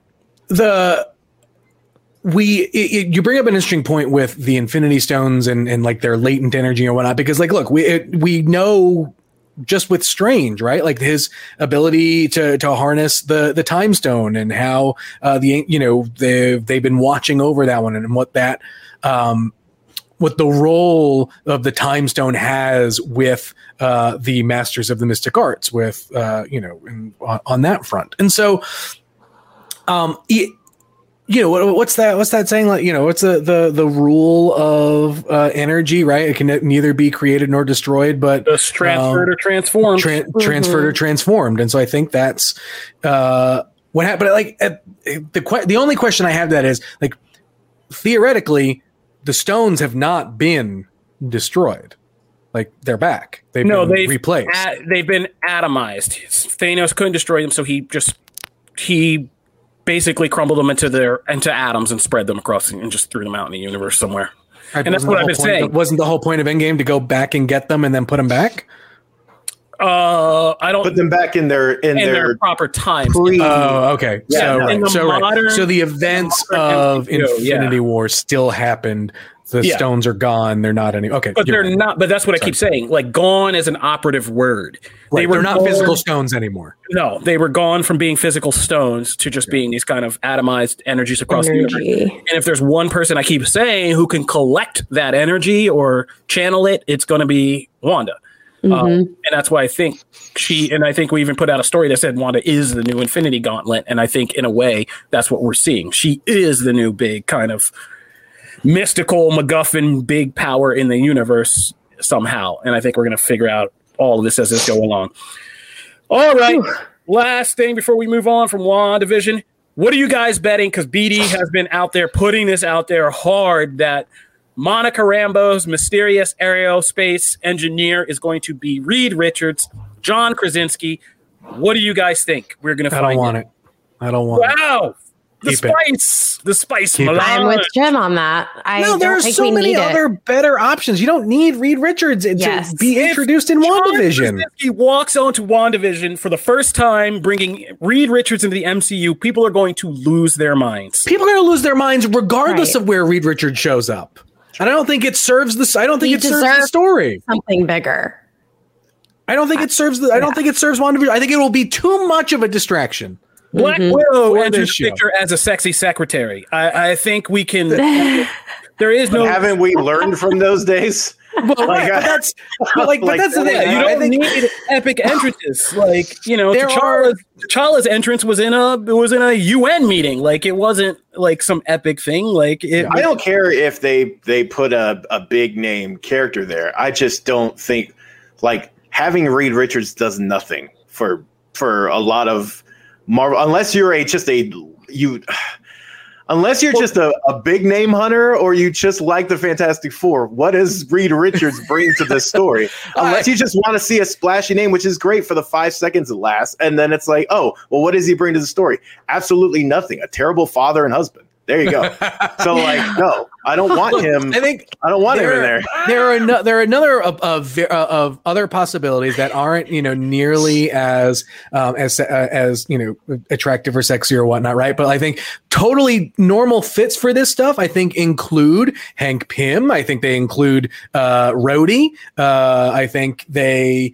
bring up an interesting point with the Infinity Stones and like their latent energy or whatnot, because like, look, we know just with Strange, right? Like his ability to harness the Time Stone and how they've been watching over that one and what that what the role of the Time Stone has with the Masters of the Mystic Arts with on that front. And so what's that saying? Like, what's the rule of energy, right? It can neither be created nor destroyed, but just transferred or transformed. Transferred or transformed. And so I think that's what happened. Like the only question I have to that is, like, theoretically, the stones have not been destroyed. Like, they're back. They've been replaced. They've been atomized. Thanos couldn't destroy them, so he basically crumbled them into atoms and spread them across and just threw them out in the universe somewhere. Right, and that's what I've been saying. Wasn't the whole point of Endgame to go back and get them and then put them back? I don't put them back in their proper time. Okay. Yeah, so the events of Infinity War still happened. The stones are gone. They're not any. Okay, but they're not. But that's what I keep saying. Like, gone is an operative word. Right, they're not physical stones anymore. No, they were gone from being physical stones to just being these kind of atomized energies across the universe. And if there's one person I keep saying who can collect that energy or channel it, it's going to be Wanda. And that's why I think I think we even put out a story that said Wanda is the new Infinity Gauntlet. And I think in a way, that's what we're seeing. She is the new big kind of mystical MacGuffin, big power in the universe somehow. And I think we're going to figure out all of this as this go along. All right. Last thing before we move on from WandaVision. What are you guys betting? Because BD has been out there putting this out there hard that Monica Rambeau's mysterious aerospace engineer is going to be Reed Richards, John Krasinski. What do you guys think we're going to find? I don't want it. Wow. The spice. I'm with Jim on that. There are so many other better options. You don't need Reed Richards to be introduced in WandaVision. He walks onto WandaVision for the first time, bringing Reed Richards into the MCU. People are going to lose their minds. People are going to lose their minds regardless of where Reed Richards shows up. And I don't think it serves the. I don't think it serves the story. Something bigger. I don't think it serves the. I don't think it serves WandaVision. I think it will be too much of a distraction. Black Widow enters the picture as a sexy secretary. I think we can. There is no. Haven't we learned from those days? But that's the thing. You don't need epic entrances. T'Challa's entrance was in a UN meeting. Like, it wasn't like some epic thing. Like, I don't care if they put a big name character there. I just don't think having Reed Richards does nothing for a lot of Marvel, unless you're just a big name hunter or you just like the Fantastic Four. What does Reed Richards bring to this story? Unless you just want to see a splashy name, which is great for the 5 seconds it lasts, and then it's like, oh, well, what does he bring to the story? Absolutely nothing. A terrible father and husband. There you go. So, no, I don't want him. I don't want him in there. There are another of other possibilities that aren't nearly as attractive or sexy or whatnot, right? But I think totally normal fits for this stuff. I think include Hank Pym. I think they include Rhodey. I think they.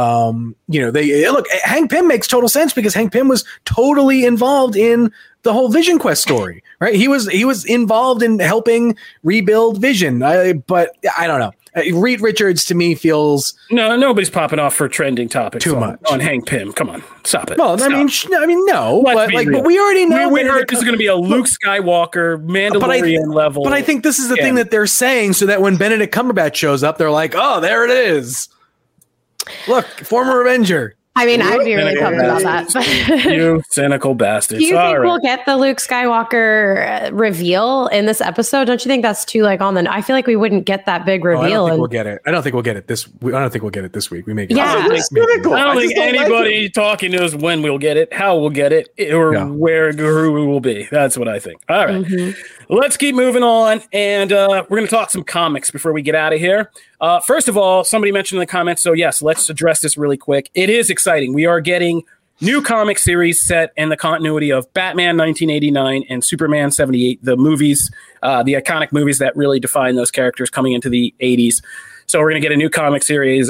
Hank Pym makes total sense because Hank Pym was totally involved in the whole Vision Quest story, right? He was involved in helping rebuild Vision, but I don't know. Reed Richards to me feels nobody's popping off for trending topics too much on Hank Pym. Come on, stop it. Well, stop. I mean, no, but we already know. We heard this is going to be a Luke Skywalker Mandalorian level. But I think this is the thing that they're saying, so that when Benedict Cumberbatch shows up, they're like, oh, there it is. Look, former Avenger. I mean, I'd be really pumped about that. You cynical bastards. Do you think we'll get the Luke Skywalker reveal in this episode? Don't you think that's too on the? I feel like we wouldn't get that big reveal. I don't think we'll get it. I don't think we'll get it this week. We may get it. I don't think anybody talking to us when we'll get it, how we'll get it, or where Guru will be. That's what I think. All right. Let's keep moving on, and we're going to talk some comics before we get out of here. First of all, somebody mentioned in the comments, so yes, let's address this really quick. It is exciting. We are getting new comic series set in the continuity of Batman 1989 and Superman 78, the movies, the iconic movies that really define those characters coming into the 80s. So we're going to get a new comic series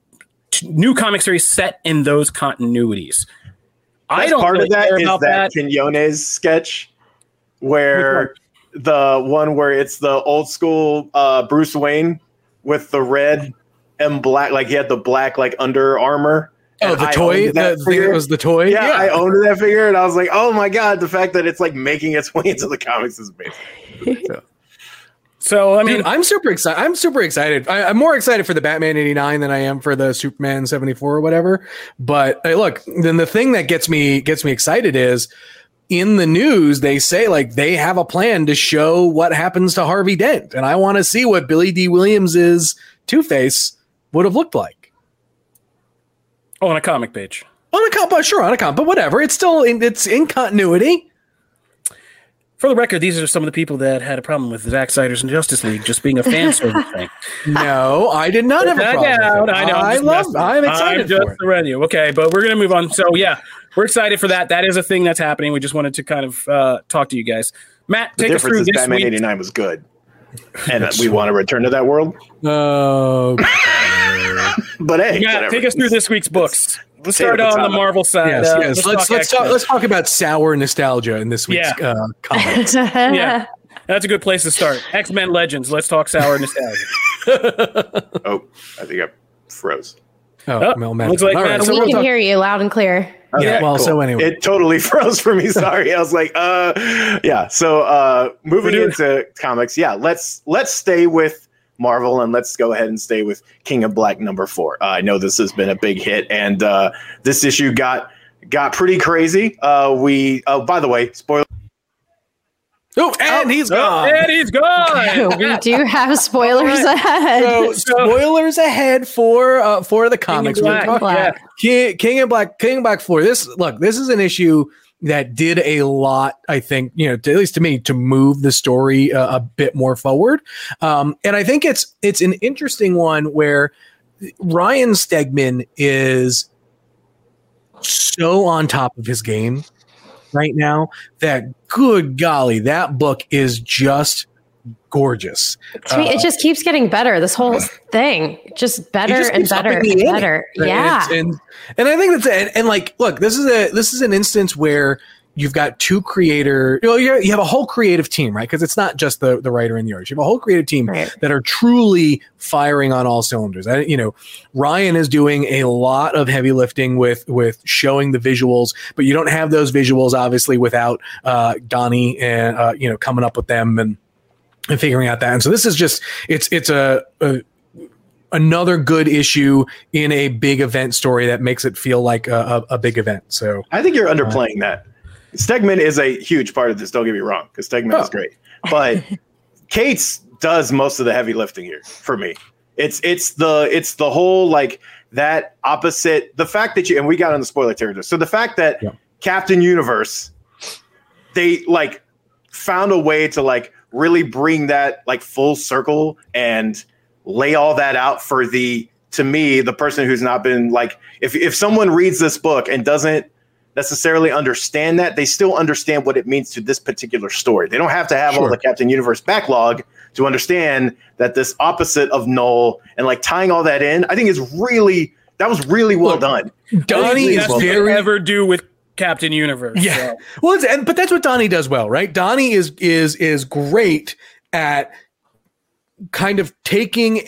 set in those continuities. I don't part really of that care is about that Quinones sketch where the one where it's the old school Bruce Wayne with the red and black, like he had the black Under Armour. Oh, the toy? It was the toy? Yeah, I owned that figure, and I was like, oh my God, the fact that it's making its way into the comics is amazing. So, I mean, dude, I'm super excited. I'm more excited for the Batman 89 than I am for the Superman 74 or whatever. But look, then the thing that gets me excited is in the news, they say they have a plan to show what happens to Harvey Dent. And I want to see what Billy D. Williams's Two-Face would have looked like. Oh, on a comic page. On a comic, but whatever. It's still it's in continuity. For the record, these are some of the people that had a problem with Zack Snyder's Justice League just being a fan service thing. No, I did not have a problem. I know. I'm excited for it. Okay, but we're going to move on. So, yeah, we're excited for that. That is a thing that's happening. We just wanted to kind of talk to you guys. Matt, take us through this Batman week. 89 was good. And we want to return to that world? But hey, Matt, take us through this week's books. Let's start on the Marvel side. Yes. Let's talk about sour nostalgia in this week's comics. Yeah, that's a good place to start. X-Men Legends. Let's talk sour nostalgia. Oh, I think I froze. Looks like Matt. We can hear you loud and clear. Yeah, well, cool. So anyway. It totally froze for me. Sorry. I was like, yeah. So moving into comics, let's stay with Marvel and let's go ahead and stay with King of Black #4. I know this has been a big hit, and this issue got pretty crazy. By the way, spoiler. He's gone. And he's gone. We do have spoilers ahead. So spoilers ahead for the comics. King of Black 4. This is an issue that did a lot, I think, at least to me, to move the story a bit more forward. And I think it's an interesting one where Ryan Stegman is so on top of his game right now that, good golly, that book is just gorgeous. It just keeps getting better. This whole thing, just better and better and better. Yeah. And I think that's and like, look, this is an instance where you've got two creator, you have a whole creative team, right? Because it's not just the writer and the artist. You have a whole creative team that are truly firing on all cylinders. Ryan is doing a lot of heavy lifting with showing the visuals, but you don't have those visuals obviously without Donnie and coming up with them and figuring out that. And so this is just it's another good issue in a big event story that makes it feel like a big event. So I think you're underplaying that. Stegman is a huge part of this. Don't get me wrong, because Stegman is great, but Cates does most of the heavy lifting here for me. It's the whole like that opposite. The fact that and we got on the spoiler territory. So the fact that Captain Universe, they like found a way to like really bring that like full circle and lay all that out for the person who's not been like, if someone reads this book and doesn't necessarily understand that, they still understand what it means to this particular story. They don't have to have all the Captain Universe backlog to understand that this opposite of Null and like tying all that in, I think that was really well done. Donnie is very ever do with Captain Universe. Yeah. So. Well, but that's what Donnie does well, right? Donnie is great at kind of taking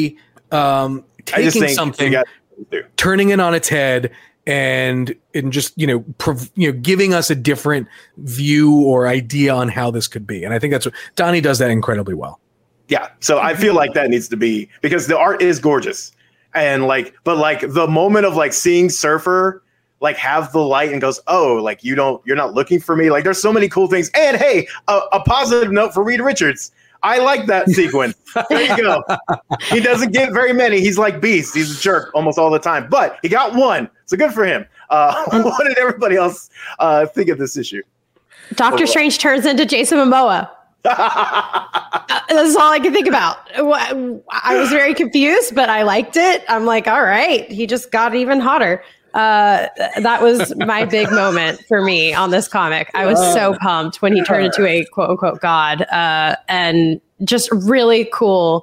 something, turning it on its head, and just giving us a different view or idea on how this could be. And I think that's what Donnie does that incredibly well. Yeah. So I feel like that needs to be, because the art is gorgeous, and but the moment of like seeing Surfer like have the light and goes, oh, like you're not looking for me. Like there's so many cool things. And hey, a positive note for Reed Richards. I like that sequence. There you go. He doesn't get very many. He's like Beast. He's a jerk almost all the time, but he got one. So good for him. What did everybody else think of this issue? Doctor Strange turns into Jason Momoa. That's all I can think about. I was very confused, but I liked it. I'm like, all right, he just got even hotter. That was my big moment for me on this comic. I was so pumped when he turned into a quote unquote god, and just really cool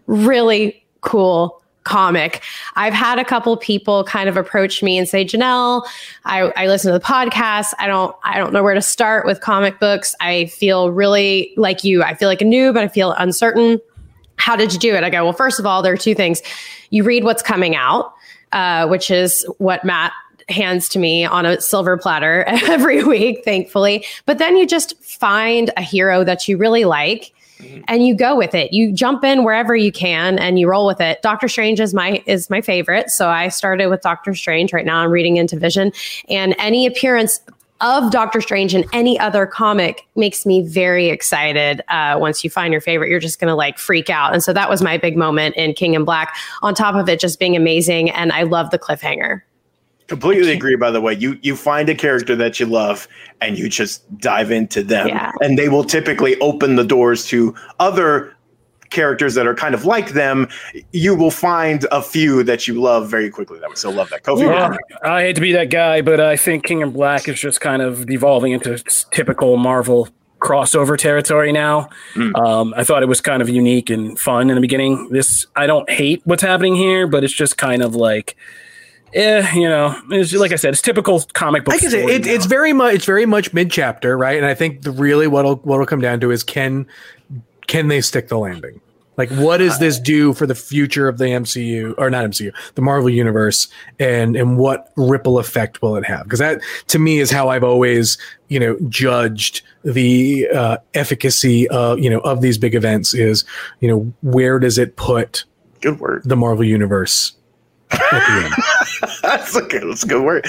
comic. I've had a couple people kind of approach me and say, Janelle, I listen to the podcast. I don't know where to start with comic books. I feel really like you. I feel like a noob, but I feel uncertain. How did you do it? I go, well, first of all, there are two things. You read what's coming out, which is what Matt hands to me on a silver platter every week, thankfully. But then you just find a hero that you really like and you go with it. You jump in wherever you can and you roll with it. Doctor Strange is my favorite. So I started with Doctor Strange. Right now I'm reading into Vision, and any appearance of Doctor Strange in any other comic makes me very excited. Once you find your favorite, you're just going to like freak out. And so that was my big moment in King in Black, on top of it just being amazing. And I love the cliffhanger. Completely agree, by the way. You find a character that you love and you just dive into them. Yeah. And they will typically open the doors to other characters that are kind of like them. You will find a few that you love very quickly. I would still love that. Kofi. Yeah. I hate to be that guy, but I think King in Black is just kind of devolving into typical Marvel crossover territory now. I thought it was kind of unique and fun in the beginning. I don't hate what's happening here, but it's just kind of like, it's like I said, it's typical comic book. It's very much mid chapter, right? And I think really what'll come down to is can they stick the landing? Like, what does this do for the future of the MCU, or not MCU, the Marvel Universe, and what ripple effect will it have? Because that, to me, is how I've always, judged the efficacy of these big events. Is, where does it put good word the Marvel Universe at the end? That's a good word.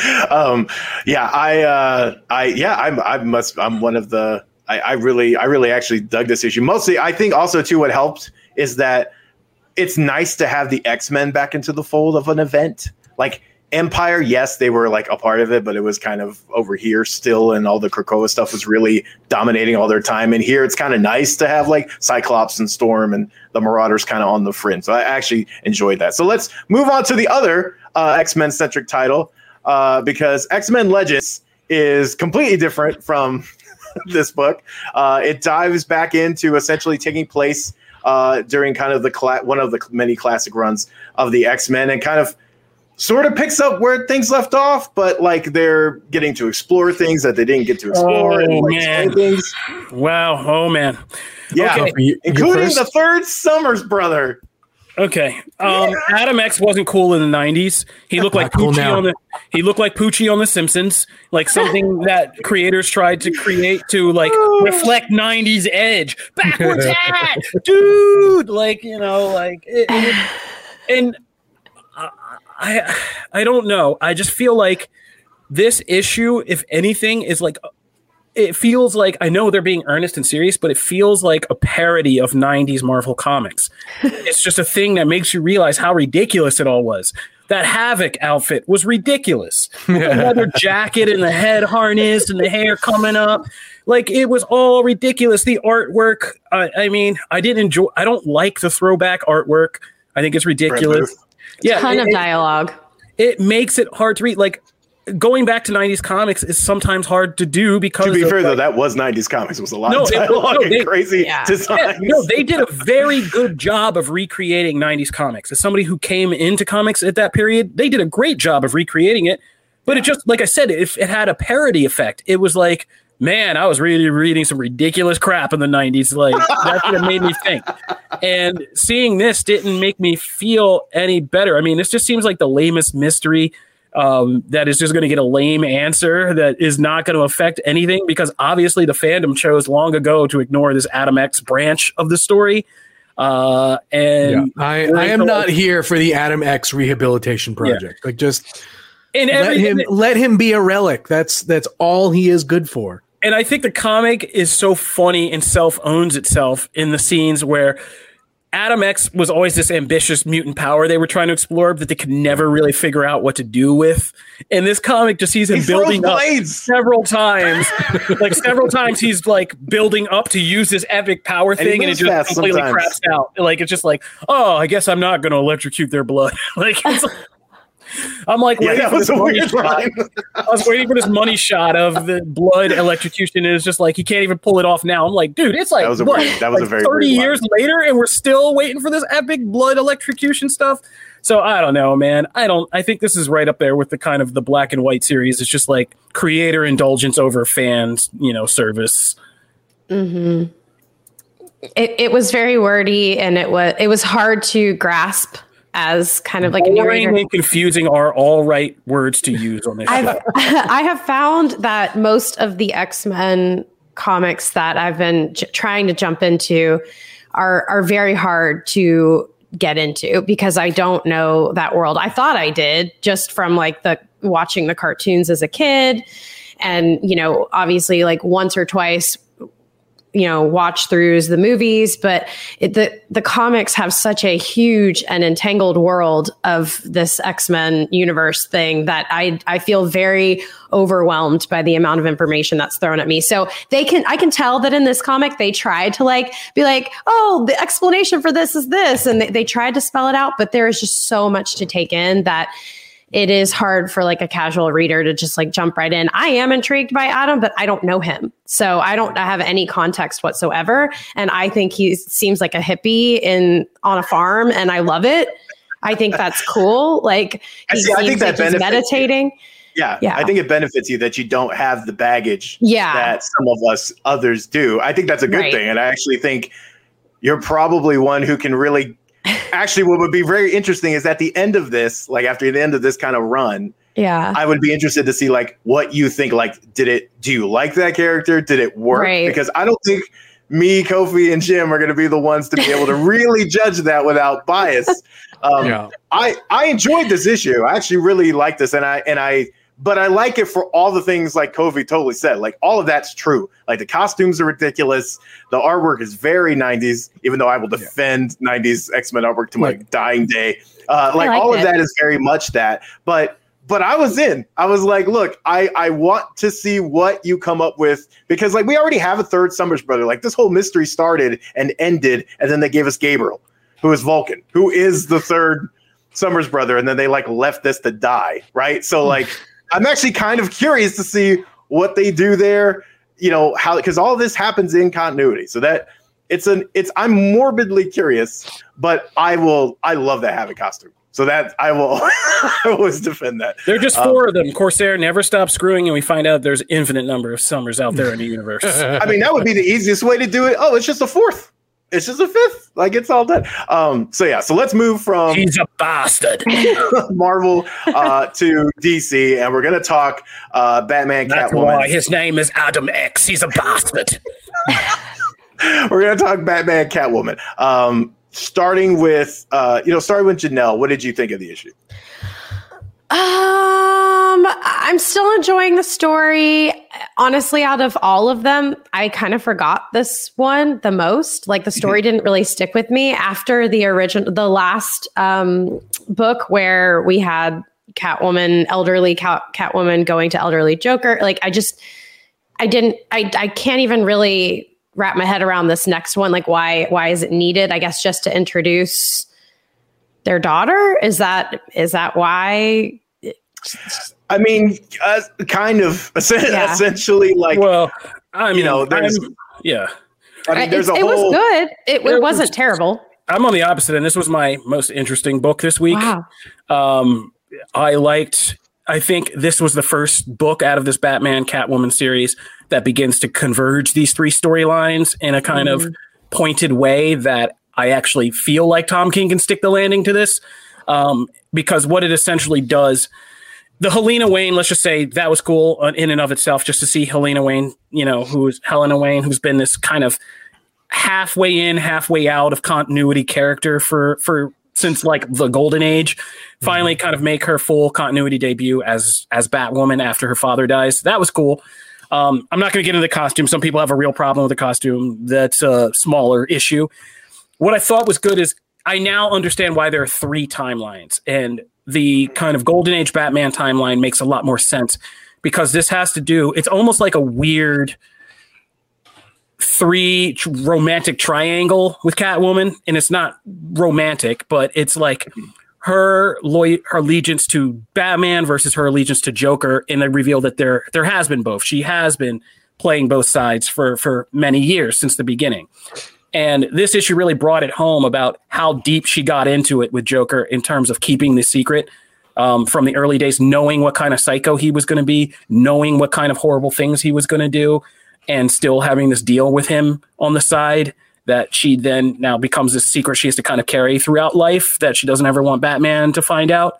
I'm one of the. I really actually dug this issue. Mostly, I think also too what helped is that it's nice to have the X-Men back into the fold of an event. Like Empire, yes, they were like a part of it, but it was kind of over here still, and all the Krakoa stuff was really dominating all their time. And here it's kind of nice to have like Cyclops and Storm and the Marauders kind of on the fringe. So I actually enjoyed that. So let's move on to the other X-Men centric title, because X-Men Legends is completely different from this book. It dives back into essentially taking place during kind of one of the many classic runs of the X-Men, and kind of sort of picks up where things left off, but like they're getting to explore things that they didn't get to explore. Things. Wow. Oh man. Yeah. Okay. Including the third Summers brother. Okay. Adam X wasn't cool in the 90s. He looked like Poochie on the Simpsons, like something that creators tried to create to like reflect 90s edge. Backwards hat, dude. And I don't know. I just feel like this issue, if anything, is like, it feels like, I know they're being earnest and serious, but it feels like a parody of 90s Marvel Comics. It's just a thing that makes you realize how ridiculous it all was. That Havoc outfit was ridiculous. The leather jacket and the head harness and the hair coming up. Like, it was all ridiculous. The artwork, I don't like the throwback artwork. I think it's ridiculous. Yeah, ton of dialogue. It makes it hard to read. Like, going back to 90s comics is sometimes hard to do because, to be fair, though, that was 90s comics. It was a lot of dialogue and crazy designs. They did a very good job of recreating 90s comics. As somebody who came into comics at that period, they did a great job of recreating it. But it just, like I said, it had a parody effect. It was like, man, I was really reading some ridiculous crap in the 90s. Like, that's what it made me think. And seeing this didn't make me feel any better. I mean, this just seems like the lamest mystery that is just going to get a lame answer that is not going to affect anything, because obviously the fandom chose long ago to ignore this Adam X branch of the story. I am not here for the Adam X rehabilitation project. Yeah. Like, just let him be a relic. That's all he is good for. And I think the comic is so funny and self-owns itself in the scenes where Adam X was always this ambitious mutant power they were trying to explore, but they could never really figure out what to do with. And this comic just sees him building up several times. Like, several times he's like building up to use this epic power thing, and it just completely craps out. Like, it's just like, oh, I guess I'm not going to electrocute their blood. Like, it's like, I'm like, I was waiting for this money shot of the blood electrocution, and it's just like, he can't even pull it off now. I'm like, dude, it's like, that was a very 30 years later, and we're still waiting for this epic blood electrocution stuff. So I don't know, man. I think this is right up there with the kind of the Black and White series. It's just like creator indulgence over fans, service. Mm-hmm. It was very wordy, and it was hard to grasp as kind of like boring and confusing are all right words to use on this show. I have found that most of the X-Men comics that I've been trying to jump into are very hard to get into, because I don't know that world. I thought I did, just from like watching the cartoons as a kid, and obviously like once or twice watch throughs the movies, but the comics have such a huge and entangled world of this X-Men universe thing that I feel very overwhelmed by the amount of information that's thrown at me. So I can tell that in this comic, they tried to like be like, oh, the explanation for this is this. And they tried to spell it out, but there is just so much to take in that it is hard for like a casual reader to just like jump right in. I am intrigued by Adam, but I don't know him. So I don't have any context whatsoever. And I think he seems like a hippie on a farm, and I love it. I think that's cool. Like, I think that he's meditating. Yeah, I think it benefits you that you don't have the baggage that some of us others do. I think that's a good thing. And I actually think you're probably one who can really. Actually, what would be very interesting is at the end of this, like after the end of this kind of run, I would be interested to see like what you think. Like, do you like that character? Did it work? Right. Because I don't think me, Kofi, and Jim are going to be the ones to be able to really judge that without bias. I enjoyed this issue. I actually really like this, but I like it for all the things like Kofi totally said. Like all of that's true. Like the costumes are ridiculous. The artwork is very 90s, even though I will defend 90s X-Men artwork to my dying day. Like all of that is very much that. But I was in. I was like, look, I want to see what you come up with, because like we already have a third Summers brother. Like this whole mystery started and ended, and then they gave us Gabriel, who is Vulcan, who is the third Summers brother, and then they like left this to die, right? So like I'm actually kind of curious to see what they do there, you know, how, because all this happens in continuity. So that I'm morbidly curious, but I love that Havoc costume. So that I always defend that. There are just 4 of them. Corsair never stops screwing, and we find out there's an infinite number of Summers out there in the universe. I mean, that would be the easiest way to do it. Oh, it's just a 4th. It's just a 5th. Like it's all done. So let's move from he's a bastard Marvel to DC, and we're gonna talk Batman. That's Catwoman. why his name is Adam X. He's a bastard. We're gonna talk Batman, Catwoman. Starting with Janelle. What did you think of the issue? I'm still enjoying the story. Honestly, out of all of them, I kind of forgot this one the most. Like the story didn't really stick with me after the last book where we had Catwoman, elderly Catwoman going to elderly Joker. Like I can't even really wrap my head around this next one. Like why is it needed? I guess just to introduce their daughter. Is that why? I mean, kind of essentially like, well, I mean, there's a whole. It was good. It wasn't terrible. I'm on the opposite end. This was my most interesting book this week. Wow. I think this was the first book out of this Batman Catwoman series that begins to converge these 3 storylines in a kind of pointed way that I actually feel like Tom King can stick the landing to this. Because what it essentially does, the Helena Wayne, let's just say that was cool in and of itself, just to see Helena Wayne, who's Helena Wayne, who's been this kind of halfway in, halfway out of continuity character for since like the Golden Age, finally kind of make her full continuity debut as Batwoman after her father dies. That was cool. I'm not going to get into the costume. Some people have a real problem with the costume. That's a smaller issue. What I thought was good is I now understand why there are 3 timelines, and the kind of Golden Age Batman timeline makes a lot more sense, because this has to do, it's almost like a weird 3 romantic triangle with Catwoman, and it's not romantic, but it's like her allegiance to Batman versus her allegiance to Joker, and they reveal that there has been both. She has been playing both sides for many years since the beginning. And this issue really brought it home about how deep she got into it with Joker in terms of keeping the secret from the early days, knowing what kind of psycho he was going to be, knowing what kind of horrible things he was going to do, and still having this deal with him on the side that she then now becomes this secret she has to kind of carry throughout life that she doesn't ever want Batman to find out.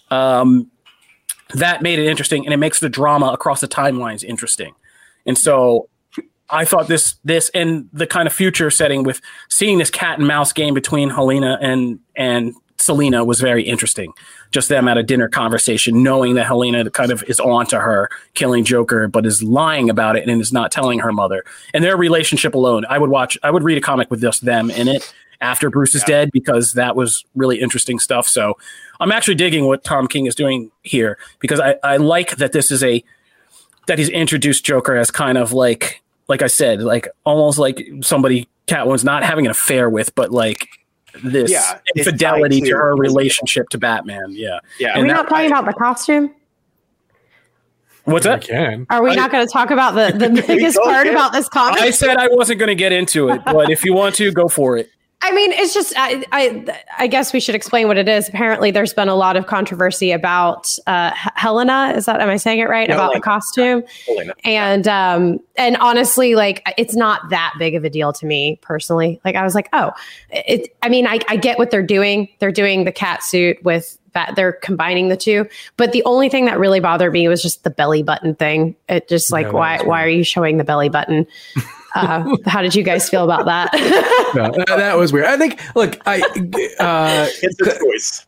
That made it interesting, and it makes the drama across the timelines interesting. And so I thought this and the kind of future setting with seeing this cat and mouse game between Helena and Selena was very interesting. Just them at a dinner conversation, knowing that Helena kind of is on to her killing Joker, but is lying about it and is not telling her mother. And their relationship alone, I would read a comic with just them in it after Bruce is dead, because that was really interesting stuff. So I'm actually digging what Tom King is doing here, because I like that that he's introduced Joker as kind of like I said, like almost like somebody Catwoman's not having an affair with, but like this infidelity to her relationship to Batman. Yeah. Are we not talking about the costume? What's that? Are we not going to talk about the biggest part about this comic? I said I wasn't going to get into it, but if you want to, go for it. I mean, it's just, I guess we should explain what it is. Apparently, there's been a lot of controversy about Helena. Am I saying it right? No, about the costume. Helena. And honestly, like, it's not that big of a deal to me personally. Like, I was like, oh, I get what they're doing. They're doing the cat suit with that. They're combining the two. But the only thing that really bothered me was just the belly button thing. It just like, why are you showing the belly button? How did you guys feel about that? No, that was weird. I think, look, It's a choice.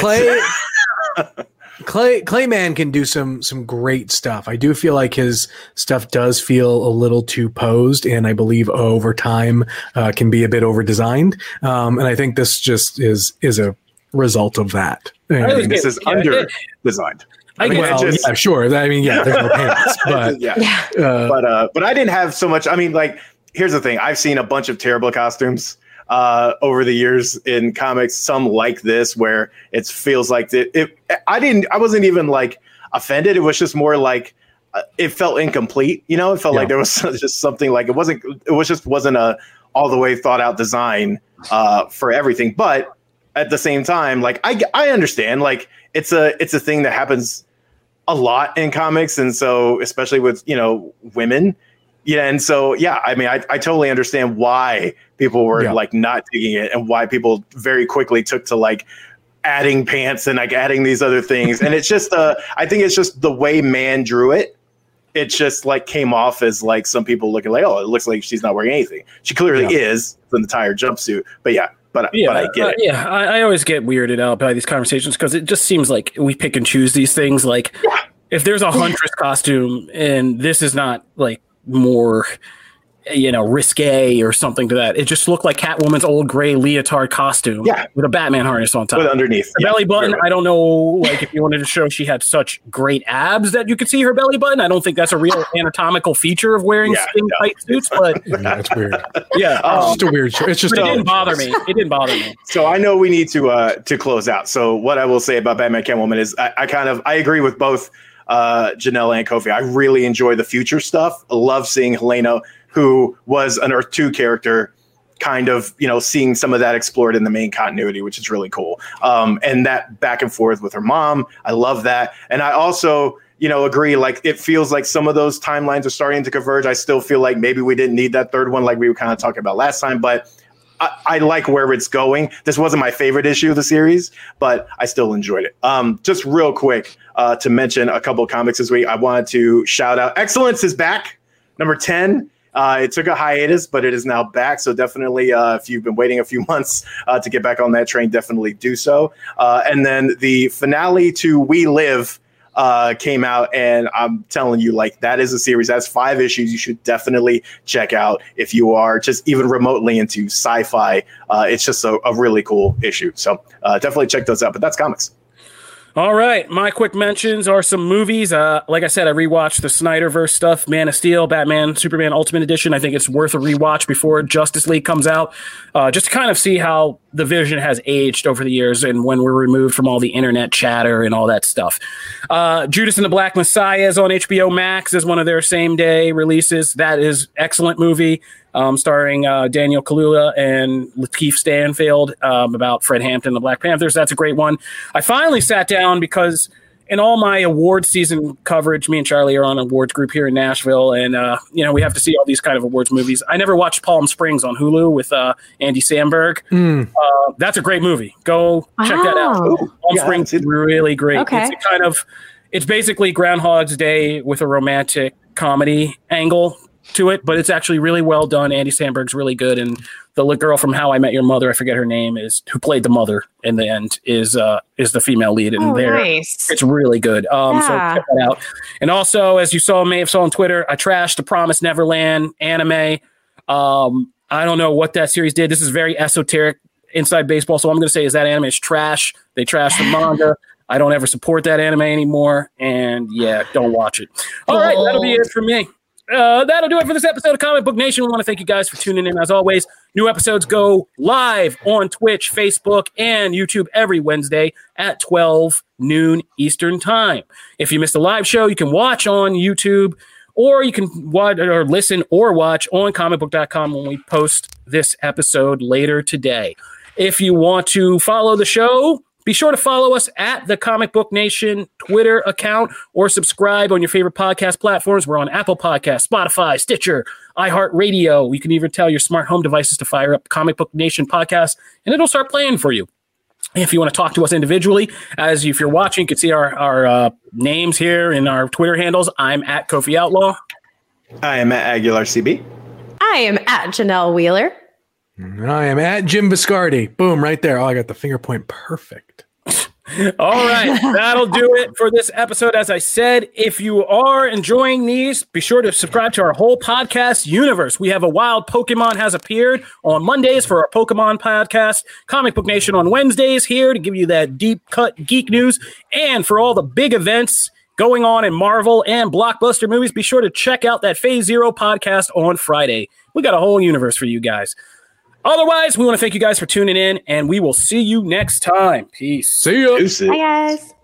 Clayman can do some great stuff. I do feel like his stuff does feel a little too posed, and I believe over time can be a bit over designed. And I think this just is a result of that. I think this is under designed. Yeah, sure. I mean, yeah, there's no pants, but but I didn't have so much. I mean, like, here's the thing: I've seen a bunch of terrible costumes over the years in comics. Some like this, where it feels like I wasn't even like offended. It was just more like it felt incomplete. You know, it felt like there was just something like it wasn't a all the way thought out design for everything. But at the same time, like I understand, like it's a thing that happens a lot in comics, and so especially with women, and so I mean I totally understand why people were like not digging it, and why people very quickly took to like adding pants and like adding these other things, and it's just I think it's just the way Man drew it. It just like came off as like some people looking like, oh, it looks like she's not wearing anything. She clearly is with the entire jumpsuit, but But I get it. I always get weirded out by these conversations because it just seems like we pick and choose these things. Like, if there's a huntress costume and this is not like more, risque or something to that, it just looked like Catwoman's old gray leotard costume with a Batman harness on top. With underneath. The belly button, I don't know, like if you wanted to show she had such great abs that you could see her belly button. I don't think that's a real anatomical feature of wearing skin tight suits, but that's weird. Yeah. It's just a weird show. It's just it didn't bother me. It didn't bother me. So I know we need to close out. So what I will say about Batman Catwoman is I agree with both Janelle and Kofi. I really enjoy the future stuff. I love seeing Helena, who was an Earth 2 character, kind of, seeing some of that explored in the main continuity, which is really cool. And that back and forth with her mom, I love that. And I also, agree, like, it feels like some of those timelines are starting to converge. I still feel like maybe we didn't need that third one like we were kind of talking about last time, but I like where it's going. This wasn't my favorite issue of the series, but I still enjoyed it. Just real quick to mention a couple of comics this week, I wanted to shout out Excellence is back, number 10. It took a hiatus, but it is now back. So definitely, if you've been waiting a few months to get back on that train, definitely do so. And then the finale to We Live came out, and I'm telling you, like, that is a series. That's 5 issues you should definitely check out if you are just even remotely into sci-fi. It's just a really cool issue. So definitely check those out. But that's comics. All right, my quick mentions are some movies. Like I said, I rewatched the Snyderverse stuff, Man of Steel, Batman, Superman Ultimate Edition. I think it's worth a rewatch before Justice League comes out, just to kind of see how the Vision has aged over the years and when we're removed from all the internet chatter and all that stuff. Judas and the Black Messiah is on HBO Max as one of their same-day releases. That is excellent movie. Starring Daniel Kaluuya and Lakeith Stanfield, about Fred Hampton, the Black Panthers. That's a great one. I finally sat down because in all my awards season coverage, me and Charlie are on an awards group here in Nashville, and we have to see all these kind of awards movies. I never watched Palm Springs on Hulu with Andy Samberg. That's a great movie. Go check that out. Palm Springs is really great. Okay. It's basically Groundhog's Day with a romantic comedy angle to it, but it's actually really well done. Andy Samberg's really good, and the girl from How I Met Your Mother, I forget her name, who played the mother in the end, is the female lead in there. Nice. It's really good. So check that out. And also, as you may have saw on Twitter, I trashed the Promised Neverland anime. I don't know what that series did. This is very esoteric inside baseball, so I'm going to say is that anime is trash. They trashed the manga. I don't ever support that anime anymore, and don't watch it. All right, that'll be it for me. That'll do it for this episode of Comic Book Nation. We want to thank you guys for tuning in. As always, new episodes go live on Twitch, Facebook, and YouTube every Wednesday at 12 noon Eastern Time. If you missed a live show, you can watch on YouTube or you can watch or listen or watch on comicbook.com when we post this episode later today. If you want to follow the show, be sure to follow us at the Comic Book Nation Twitter account or subscribe on your favorite podcast platforms. We're on Apple Podcasts, Spotify, Stitcher, iHeartRadio. You can even tell your smart home devices to fire up Comic Book Nation podcast, and it'll start playing for you. If you want to talk to us individually, if you're watching, you can see our names here in our Twitter handles. I'm at Kofi Outlaw. I am at Aguilar CB. I am at Janelle Wheeler. And I am at Jim Biscardi. Boom, right there. Oh, I got the finger point perfect. All right, that'll do it for this episode. As I said, if you are enjoying these, be sure to subscribe to our whole podcast universe. We have a Wild Pokemon Has Appeared on Mondays for our Pokemon podcast, Comic Book Nation on Wednesdays here to give you that deep cut geek news. And for all the big events going on in Marvel and blockbuster movies, be sure to check out that Phase Zero podcast on Friday. We got a whole universe for you guys. Otherwise, we want to thank you guys for tuning in, and we will see you next time. Peace. See ya. Bye, guys.